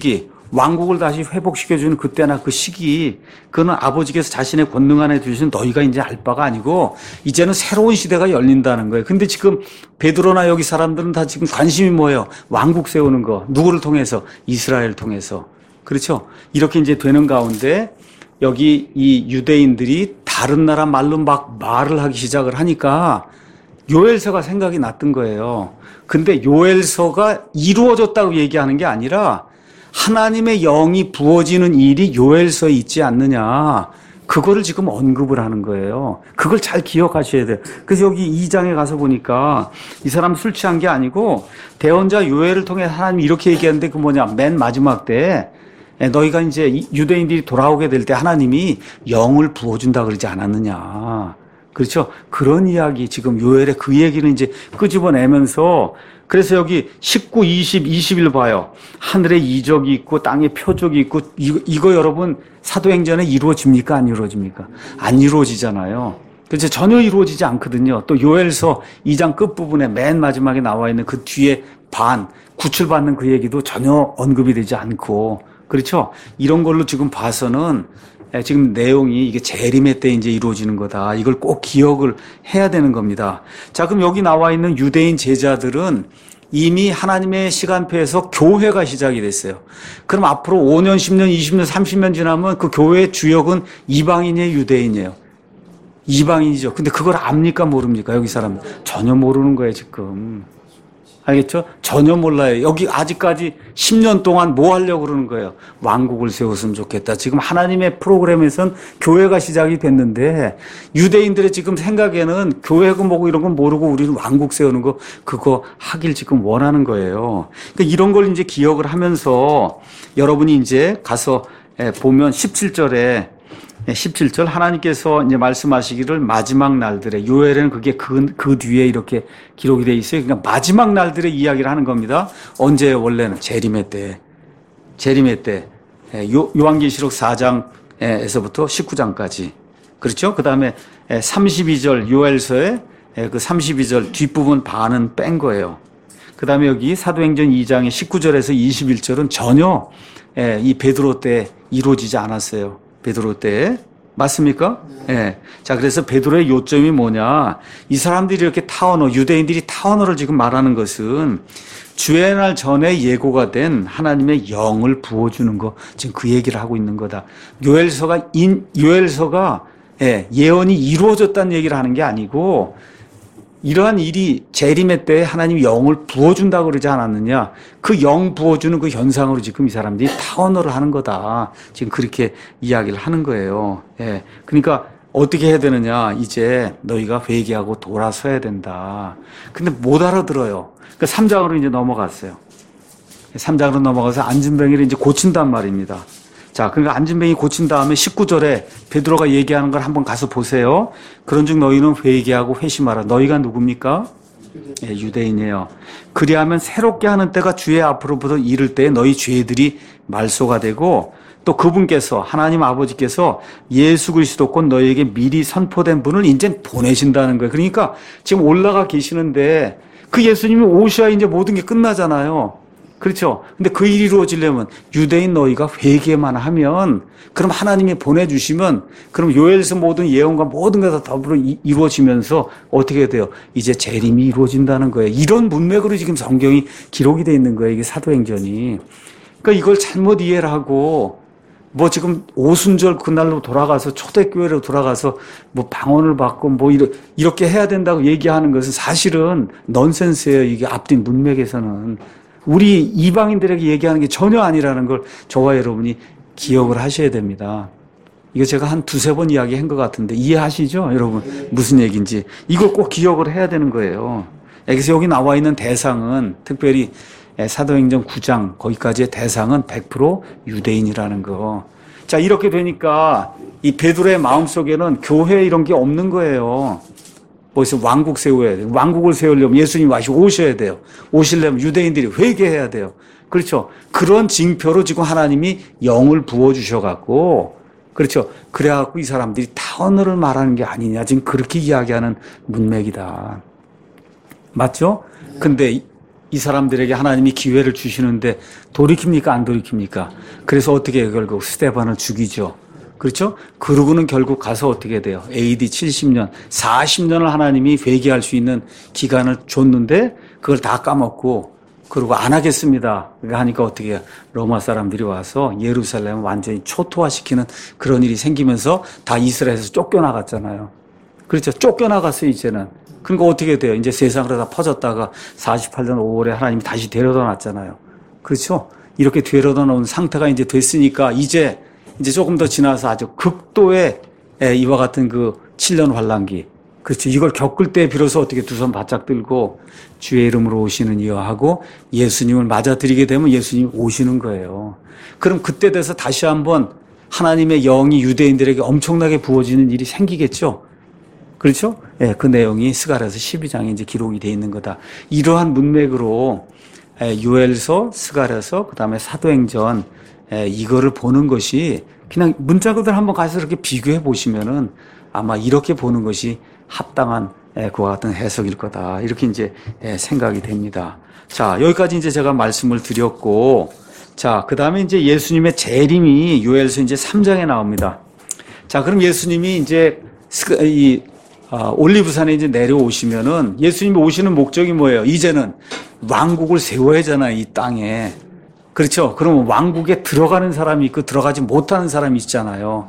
왕국을 다시 회복시켜주는 그때나 그 시기, 그거는 아버지께서 자신의 권능 안에 두신 너희가 이제 알 바가 아니고 이제는 새로운 시대가 열린다는 거예요. 근데 지금 베드로나 여기 사람들은 다 지금 관심이 뭐예요? 왕국 세우는 거. 누구를 통해서? 이스라엘을 통해서. 그렇죠? 이렇게 이제 되는 가운데 여기 이 유대인들이 다른 나라 말로 막 말을 하기 시작을 하니까 요엘서가 생각이 났던 거예요. 근데 요엘서가 이루어졌다고 얘기하는 게 아니라 하나님의 영이 부어지는 일이 요엘서에 있지 않느냐. 그거를 지금 언급을 하는 거예요. 그걸 잘 기억하셔야 돼요. 그래서 여기 이 장에 가서 보니까 이 사람 술 취한 게 아니고 대언자 요엘을 통해 하나님이 이렇게 얘기하는데 그 뭐냐. 맨 마지막 때 너희가 이제 유대인들이 돌아오게 될 때 하나님이 영을 부어준다 그러지 않았느냐. 그렇죠? 그런 이야기 지금 요엘의 그 얘기는 이제 끄집어내면서 그래서 여기 십구, 이십, 이십일 봐요. 하늘에 이적이 있고 땅에 표적이 있고 이거, 이거 여러분 사도행전에 이루어집니까? 안 이루어집니까? 안 이루어지잖아요. 그래서 전혀 이루어지지 않거든요. 또 요엘서 이 장 끝부분에 맨 마지막에 나와 있는 그 뒤에 반, 구출받는 그 얘기도 전혀 언급이 되지 않고 그렇죠? 이런 걸로 지금 봐서는 지금 내용이 이게 재림의 때 이제 이루어지는 거다. 이걸 꼭 기억을 해야 되는 겁니다. 자, 그럼 여기 나와 있는 유대인 제자들은 이미 하나님의 시간표에서 교회가 시작이 됐어요. 그럼 앞으로 오 년, 십 년, 이십 년, 삼십 년 지나면 그 교회의 주역은 이방인이에요, 유대인이에요? 이방인이죠. 근데 그걸 압니까, 모릅니까? 여기 사람 전혀 모르는 거예요, 지금. 알겠죠? 전혀 몰라요. 여기 아직까지 십 년 동안 뭐 하려고 그러는 거예요? 왕국을 세웠으면 좋겠다. 지금 하나님의 프로그램에선 교회가 시작이 됐는데 유대인들의 지금 생각에는 교회고 뭐고 이런 건 모르고 우리는 왕국 세우는 거 그거 하길 지금 원하는 거예요. 그러니까 이런 걸 이제 기억을 하면서 여러분이 이제 가서 보면 십칠 절에 십칠 절 하나님께서 이제 말씀하시기를 마지막 날들에 요엘에는 그게 그, 그 뒤에 이렇게 기록이 돼 있어요. 그러니까 마지막 날들의 이야기를 하는 겁니다. 언제 원래는 재림의 때, 재림의 때 요, 요한계시록 사 장에서부터 십구 장까지 그렇죠? 그 다음에 삼십이 절 요엘서의 그 삼십이 절 뒷부분 반은 뺀 거예요. 그 다음에 여기 사도행전 이 장의 십구 절에서 이십일 절은 전혀 이 베드로 때 이루어지지 않았어요. 베드로 때 맞습니까? 예. 네. 자, 그래서 베드로의 요점이 뭐냐? 이 사람들이 이렇게 타언어, 유대인들이 타언어를 지금 말하는 것은 주의 날 전에 예고가 된 하나님의 영을 부어주는 거 지금 그 얘기를 하고 있는 거다. 요엘서가 인 요엘서가 예, 예언이 이루어졌다는 얘기를 하는 게 아니고 이러한 일이 재림의 때에 하나님이 영을 부어준다고 그러지 않았느냐. 그 영 부어주는 그 현상으로 지금 이 사람들이 타언어를 하는 거다. 지금 그렇게 이야기를 하는 거예요. 예. 그러니까 어떻게 해야 되느냐. 이제 너희가 회개하고 돌아서야 된다. 근데 못 알아들어요. 그러니까 삼 장으로 이제 넘어갔어요. 삼 장으로 넘어가서 안진뱅이를 이제 고친단 말입니다. 자, 그러니까 안진뱅이 고친 다음에 십구 절에 베드로가 얘기하는 걸 한번 가서 보세요. 그런즉 너희는 회개하고 회심하라. 너희가 누굽니까? 예, 유대인이에요. 그리하면 새롭게 하는 때가 주의 앞으로부터 이를 때에 너희 죄들이 말소가 되고 또 그분께서 하나님 아버지께서 예수 그리스도 곧 너희에게 미리 선포된 분을 이제 보내신다는 거예요. 그러니까 지금 올라가 계시는데 그 예수님이 오셔야 이제 모든 게 끝나잖아요. 그렇죠. 근데 그 일이 이루어지려면 유대인 너희가 회개만 하면 그럼 하나님이 보내주시면 그럼 요엘서 모든 예언과 모든 게 다 더불어 이루어지면서 어떻게 돼요? 이제 재림이 이루어진다는 거예요. 이런 문맥으로 지금 성경이 기록이 되어 있는 거예요. 이게 사도행전이. 그러니까 이걸 잘못 이해를 하고 뭐 지금 오순절 그날로 돌아가서 초대교회로 돌아가서 뭐 방언을 받고 뭐 이렇게 해야 된다고 얘기하는 것은 사실은 넌센스예요. 이게 앞뒤 문맥에서는. 우리 이방인들에게 얘기하는 게 전혀 아니라는 걸 저와 여러분이 기억을 하셔야 됩니다. 이거 제가 한 두세 번 이야기한 것 같은데 이해하시죠? 여러분 무슨 얘기인지. 이걸 꼭 기억을 해야 되는 거예요. 그래서 여기 나와 있는 대상은 특별히 사도행전 구 장 거기까지의 대상은 백 퍼센트 유대인이라는 거. 자, 이렇게 되니까 이 베드로의 마음속에는 교회 이런 게 없는 거예요. 뭐서 왕국 세워야 돼요. 왕국을 세우려면 예수님 와시 오셔야 돼요. 오시려면 유대인들이 회개해야 돼요. 그렇죠. 그런 징표로 지금 하나님이 영을 부어주셔갖고, 그렇죠. 그래갖고 이 사람들이 타언어를 말하는 게 아니냐. 지금 그렇게 이야기하는 문맥이다. 맞죠? 근데 이 사람들에게 하나님이 기회를 주시는데 돌이킵니까? 안 돌이킵니까? 그래서 어떻게 해요? 결국 스데반을 죽이죠. 그렇죠? 그러고는 결국 가서 어떻게 돼요? 에이디 칠십 년, 사십 년을 하나님이 회개할 수 있는 기간을 줬는데 그걸 다 까먹고 그러고 안 하겠습니다. 하니까 어떻게 해요? 로마 사람들이 와서 예루살렘을 완전히 초토화시키는 그런 일이 생기면서 다 이스라엘에서 쫓겨나갔잖아요. 그렇죠? 쫓겨나갔어요, 이제는. 그러니까 어떻게 돼요? 이제 세상으로 다 퍼졌다가 사십팔 년 오월에 하나님이 다시 데려다 놨잖아요. 그렇죠? 이렇게 데려다 놓은 상태가 이제 됐으니까 이제 이제 조금 더 지나서 아주 극도의 이와 같은 그 칠 년 환란기. 그렇죠. 이걸 겪을 때 비로소 어떻게 두 손 바짝 들고 주의 이름으로 오시는 이여 하고 예수님을 맞아들이게 되면 예수님이 오시는 거예요. 그럼 그때 돼서 다시 한번 하나님의 영이 유대인들에게 엄청나게 부어지는 일이 생기겠죠. 그렇죠? 예, 그 내용이 스가랴서 십이 장에 이제 기록이 되어 있는 거다. 이러한 문맥으로 요엘서, 스가랴서, 그다음에 사도행전 이거를 보는 것이 그냥 문자 그대로 한번 가서 이렇게 비교해 보시면은 아마 이렇게 보는 것이 합당한 그와 같은 해석일 거다. 이렇게 이제 생각이 됩니다. 자, 여기까지 이제 제가 말씀을 드렸고, 자, 그 다음에 이제 예수님의 재림이 요엘서 이제 삼 장에 나옵니다. 자, 그럼 예수님이 이제 이 아, 올리브산에 이제 내려오시면은 예수님이 오시는 목적이 뭐예요? 이제는 왕국을 세워야 하잖아요, 이 땅에. 그렇죠? 그러면 왕국에 들어가는 사람이 있고 들어가지 못하는 사람이 있잖아요.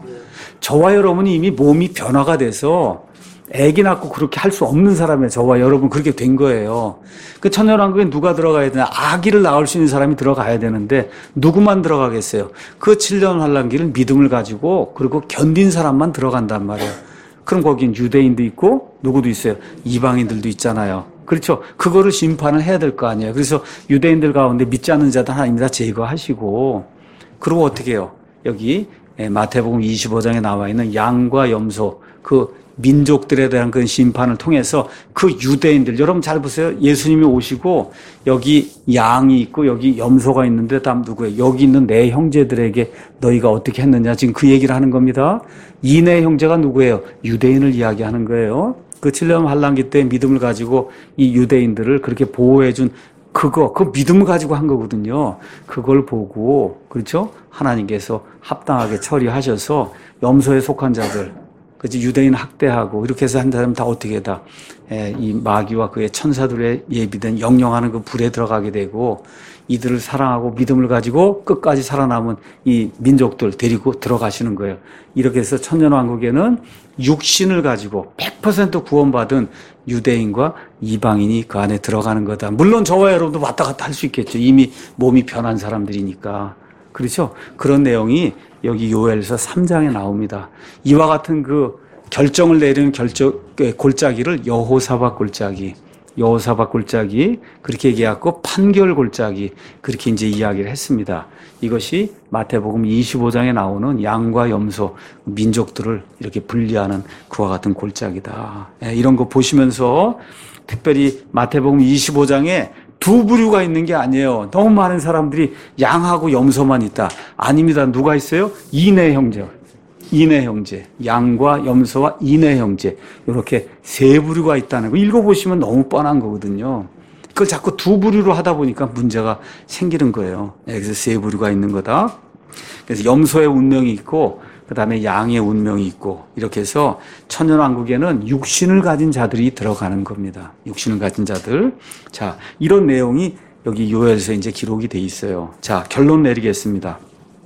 저와 여러분이 이미 몸이 변화가 돼서 애기 낳고 그렇게 할 수 없는 사람이에요. 저와 여러분 그렇게 된 거예요. 그 천년왕국에 누가 들어가야 되나? 아기를 낳을 수 있는 사람이 들어가야 되는데 누구만 들어가겠어요? 그 칠 년 환란기를 믿음을 가지고 그리고 견딘 사람만 들어간단 말이에요. 그럼 거긴 유대인도 있고 누구도 있어요. 이방인들도 있잖아요. 그렇죠. 그거를 심판을 해야 될 거 아니에요. 그래서 유대인들 가운데 믿지 않는 자들 하나님이 다 제거하시고 그리고 어떻게 해요? 여기 마태복음 이십오 장에 나와 있는 양과 염소 그 민족들에 대한 그 심판을 통해서 그 유대인들 여러분 잘 보세요. 예수님이 오시고 여기 양이 있고 여기 염소가 있는데 다음 누구예요? 여기 있는 내 형제들에게 너희가 어떻게 했느냐 지금 그 얘기를 하는 겁니다. 이 내 형제가 누구예요? 유대인을 이야기하는 거예요. 그 칠 년 환란기 때 믿음을 가지고 이 유대인들을 그렇게 보호해준 그거, 그 믿음을 가지고 한 거거든요. 그걸 보고, 그렇죠? 하나님께서 합당하게 처리하셔서 염소에 속한 자들, 그치? 유대인 학대하고, 이렇게 해서 한 사람 다 어떻게 다, 에, 이 마귀와 그의 천사들의 예비된 영영하는 그 불에 들어가게 되고, 이들을 사랑하고 믿음을 가지고 끝까지 살아남은 이 민족들 데리고 들어가시는 거예요. 이렇게 해서 천년왕국에는 육신을 가지고 백 퍼센트 구원받은 유대인과 이방인이 그 안에 들어가는 거다. 물론 저와 여러분도 왔다 갔다 할 수 있겠죠. 이미 몸이 변한 사람들이니까. 그렇죠? 그런 내용이 여기 요엘서 삼 장에 나옵니다. 이와 같은 그 결정을 내리는 결정, 골짜기를 여호사밧 골짜기, 여호사밧 골짜기 그렇게 얘기하고 판결 골짜기 그렇게 이제 이야기를 했습니다. 이것이 마태복음 이십오 장에 나오는 양과 염소 민족들을 이렇게 분리하는 그와 같은 골짜기다. 이런 거 보시면서 특별히 마태복음 이십오 장에 두 부류가 있는 게 아니에요. 너무 많은 사람들이 양하고 염소만 있다. 아닙니다. 누가 있어요? 이내 형제. 이내 형제, 양과 염소와 이내 형제 이렇게 세 부류가 있다는 거 읽어보시면 너무 뻔한 거거든요. 그걸 자꾸 두 부류로 하다 보니까 문제가 생기는 거예요. 그래서 세 부류가 있는 거다. 그래서 염소의 운명이 있고 그 다음에 양의 운명이 있고 이렇게 해서 천년왕국에는 육신을 가진 자들이 들어가는 겁니다. 육신을 가진 자들. 자, 이런 내용이 여기 요엘서에 이제 기록이 돼 있어요. 자, 결론 내리겠습니다.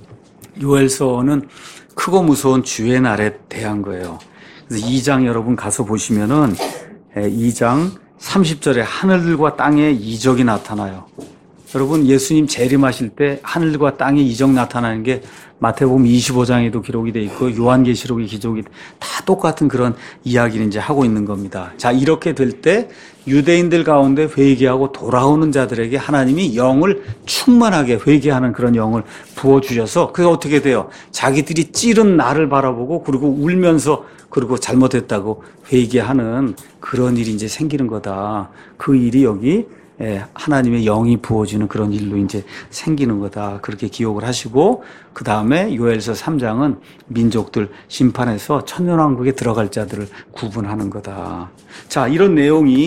요엘서는 크고 무서운 주의 날에 대한 거예요. 그래서 이 장 여러분 가서 보시면은 이 장 삼십 절에 하늘과 땅에 이적이 나타나요. 여러분 예수님 재림하실 때 하늘과 땅에 이적 나타나는 게 마태복음 이십오 장에도 기록이 돼 있고 요한계시록에 기록이 다 똑같은 그런 이야기를 이제 하고 있는 겁니다. 자, 이렇게 될 때 유대인들 가운데 회개하고 돌아오는 자들에게 하나님이 영을 충만하게 회개하는 그런 영을 부어주셔서 그게 어떻게 돼요? 자기들이 찌른 나를 바라보고 그리고 울면서 그리고 잘못했다고 회개하는 그런 일이 이제 생기는 거다. 그 일이 여기 하나님의 영이 부어지는 그런 일로 이제 생기는 거다. 그렇게 기억을 하시고, 그 다음에 요엘서 삼 장은 민족들 심판해서 천년왕국에 들어갈 자들을 구분하는 거다. 자, 이런 내용이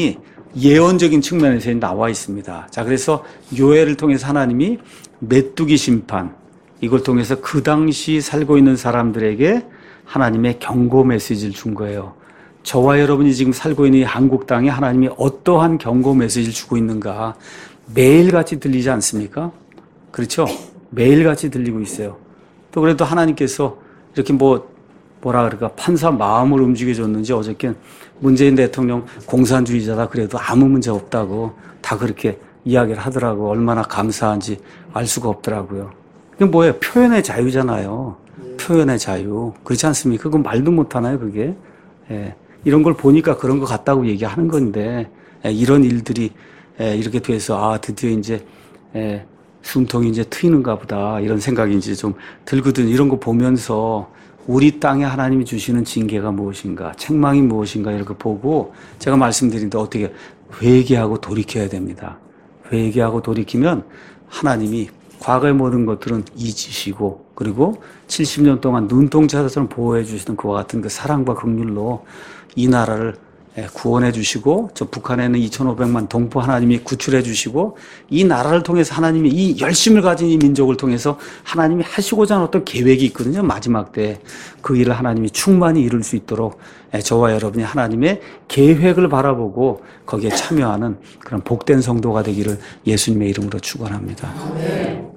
예언적인 측면에서 나와 있습니다. 자, 그래서 요엘을 통해서 하나님이 메뚜기 심판, 이걸 통해서 그 당시 살고 있는 사람들에게 하나님의 경고 메시지를 준 거예요. 저와 여러분이 지금 살고 있는 이 한국 땅에 하나님이 어떠한 경고 메시지를 주고 있는가 매일같이 들리지 않습니까? 그렇죠? 매일같이 들리고 있어요. 또 그래도 하나님께서 이렇게 뭐 뭐라 그럴까 판사 마음을 움직여줬는지 어저께 문재인 대통령 공산주의자다 그래도 아무 문제 없다고 다 그렇게 이야기를 하더라고. 얼마나 감사한지 알 수가 없더라고요. 이게 뭐예요? 표현의 자유잖아요. 표현의 자유. 그렇지 않습니까? 그건 말도 못하나요, 그게? 예. 이런 걸 보니까 그런 것 같다고 얘기하는 건데, 예. 이런 일들이 예. 이렇게 돼서, 아, 드디어 이제, 예. 숨통이 이제 트이는가 보다. 이런 생각이 이제 좀 들거든. 이런 거 보면서 우리 땅에 하나님이 주시는 징계가 무엇인가, 책망이 무엇인가, 이렇게 보고 제가 말씀드린데 어떻게 회개하고 돌이켜야 됩니다. 회개하고 돌이키면 하나님이 과거의 모든 것들은 잊으시고 그리고 칠십 년 동안 눈동자처럼 보호해 주시던 그와 같은 그 사랑과 긍휼로 이 나라를 구원해 주시고 저 북한에는 이천오백만 동포 하나님이 구출해 주시고 이 나라를 통해서 하나님이 이 열심을 가진 이 민족을 통해서 하나님이 하시고자 하는 어떤 계획이 있거든요. 마지막 때 그 일을 하나님이 충만히 이룰 수 있도록 저와 여러분이 하나님의 계획을 바라보고 거기에 참여하는 그런 복된 성도가 되기를 예수님의 이름으로 축원합니다.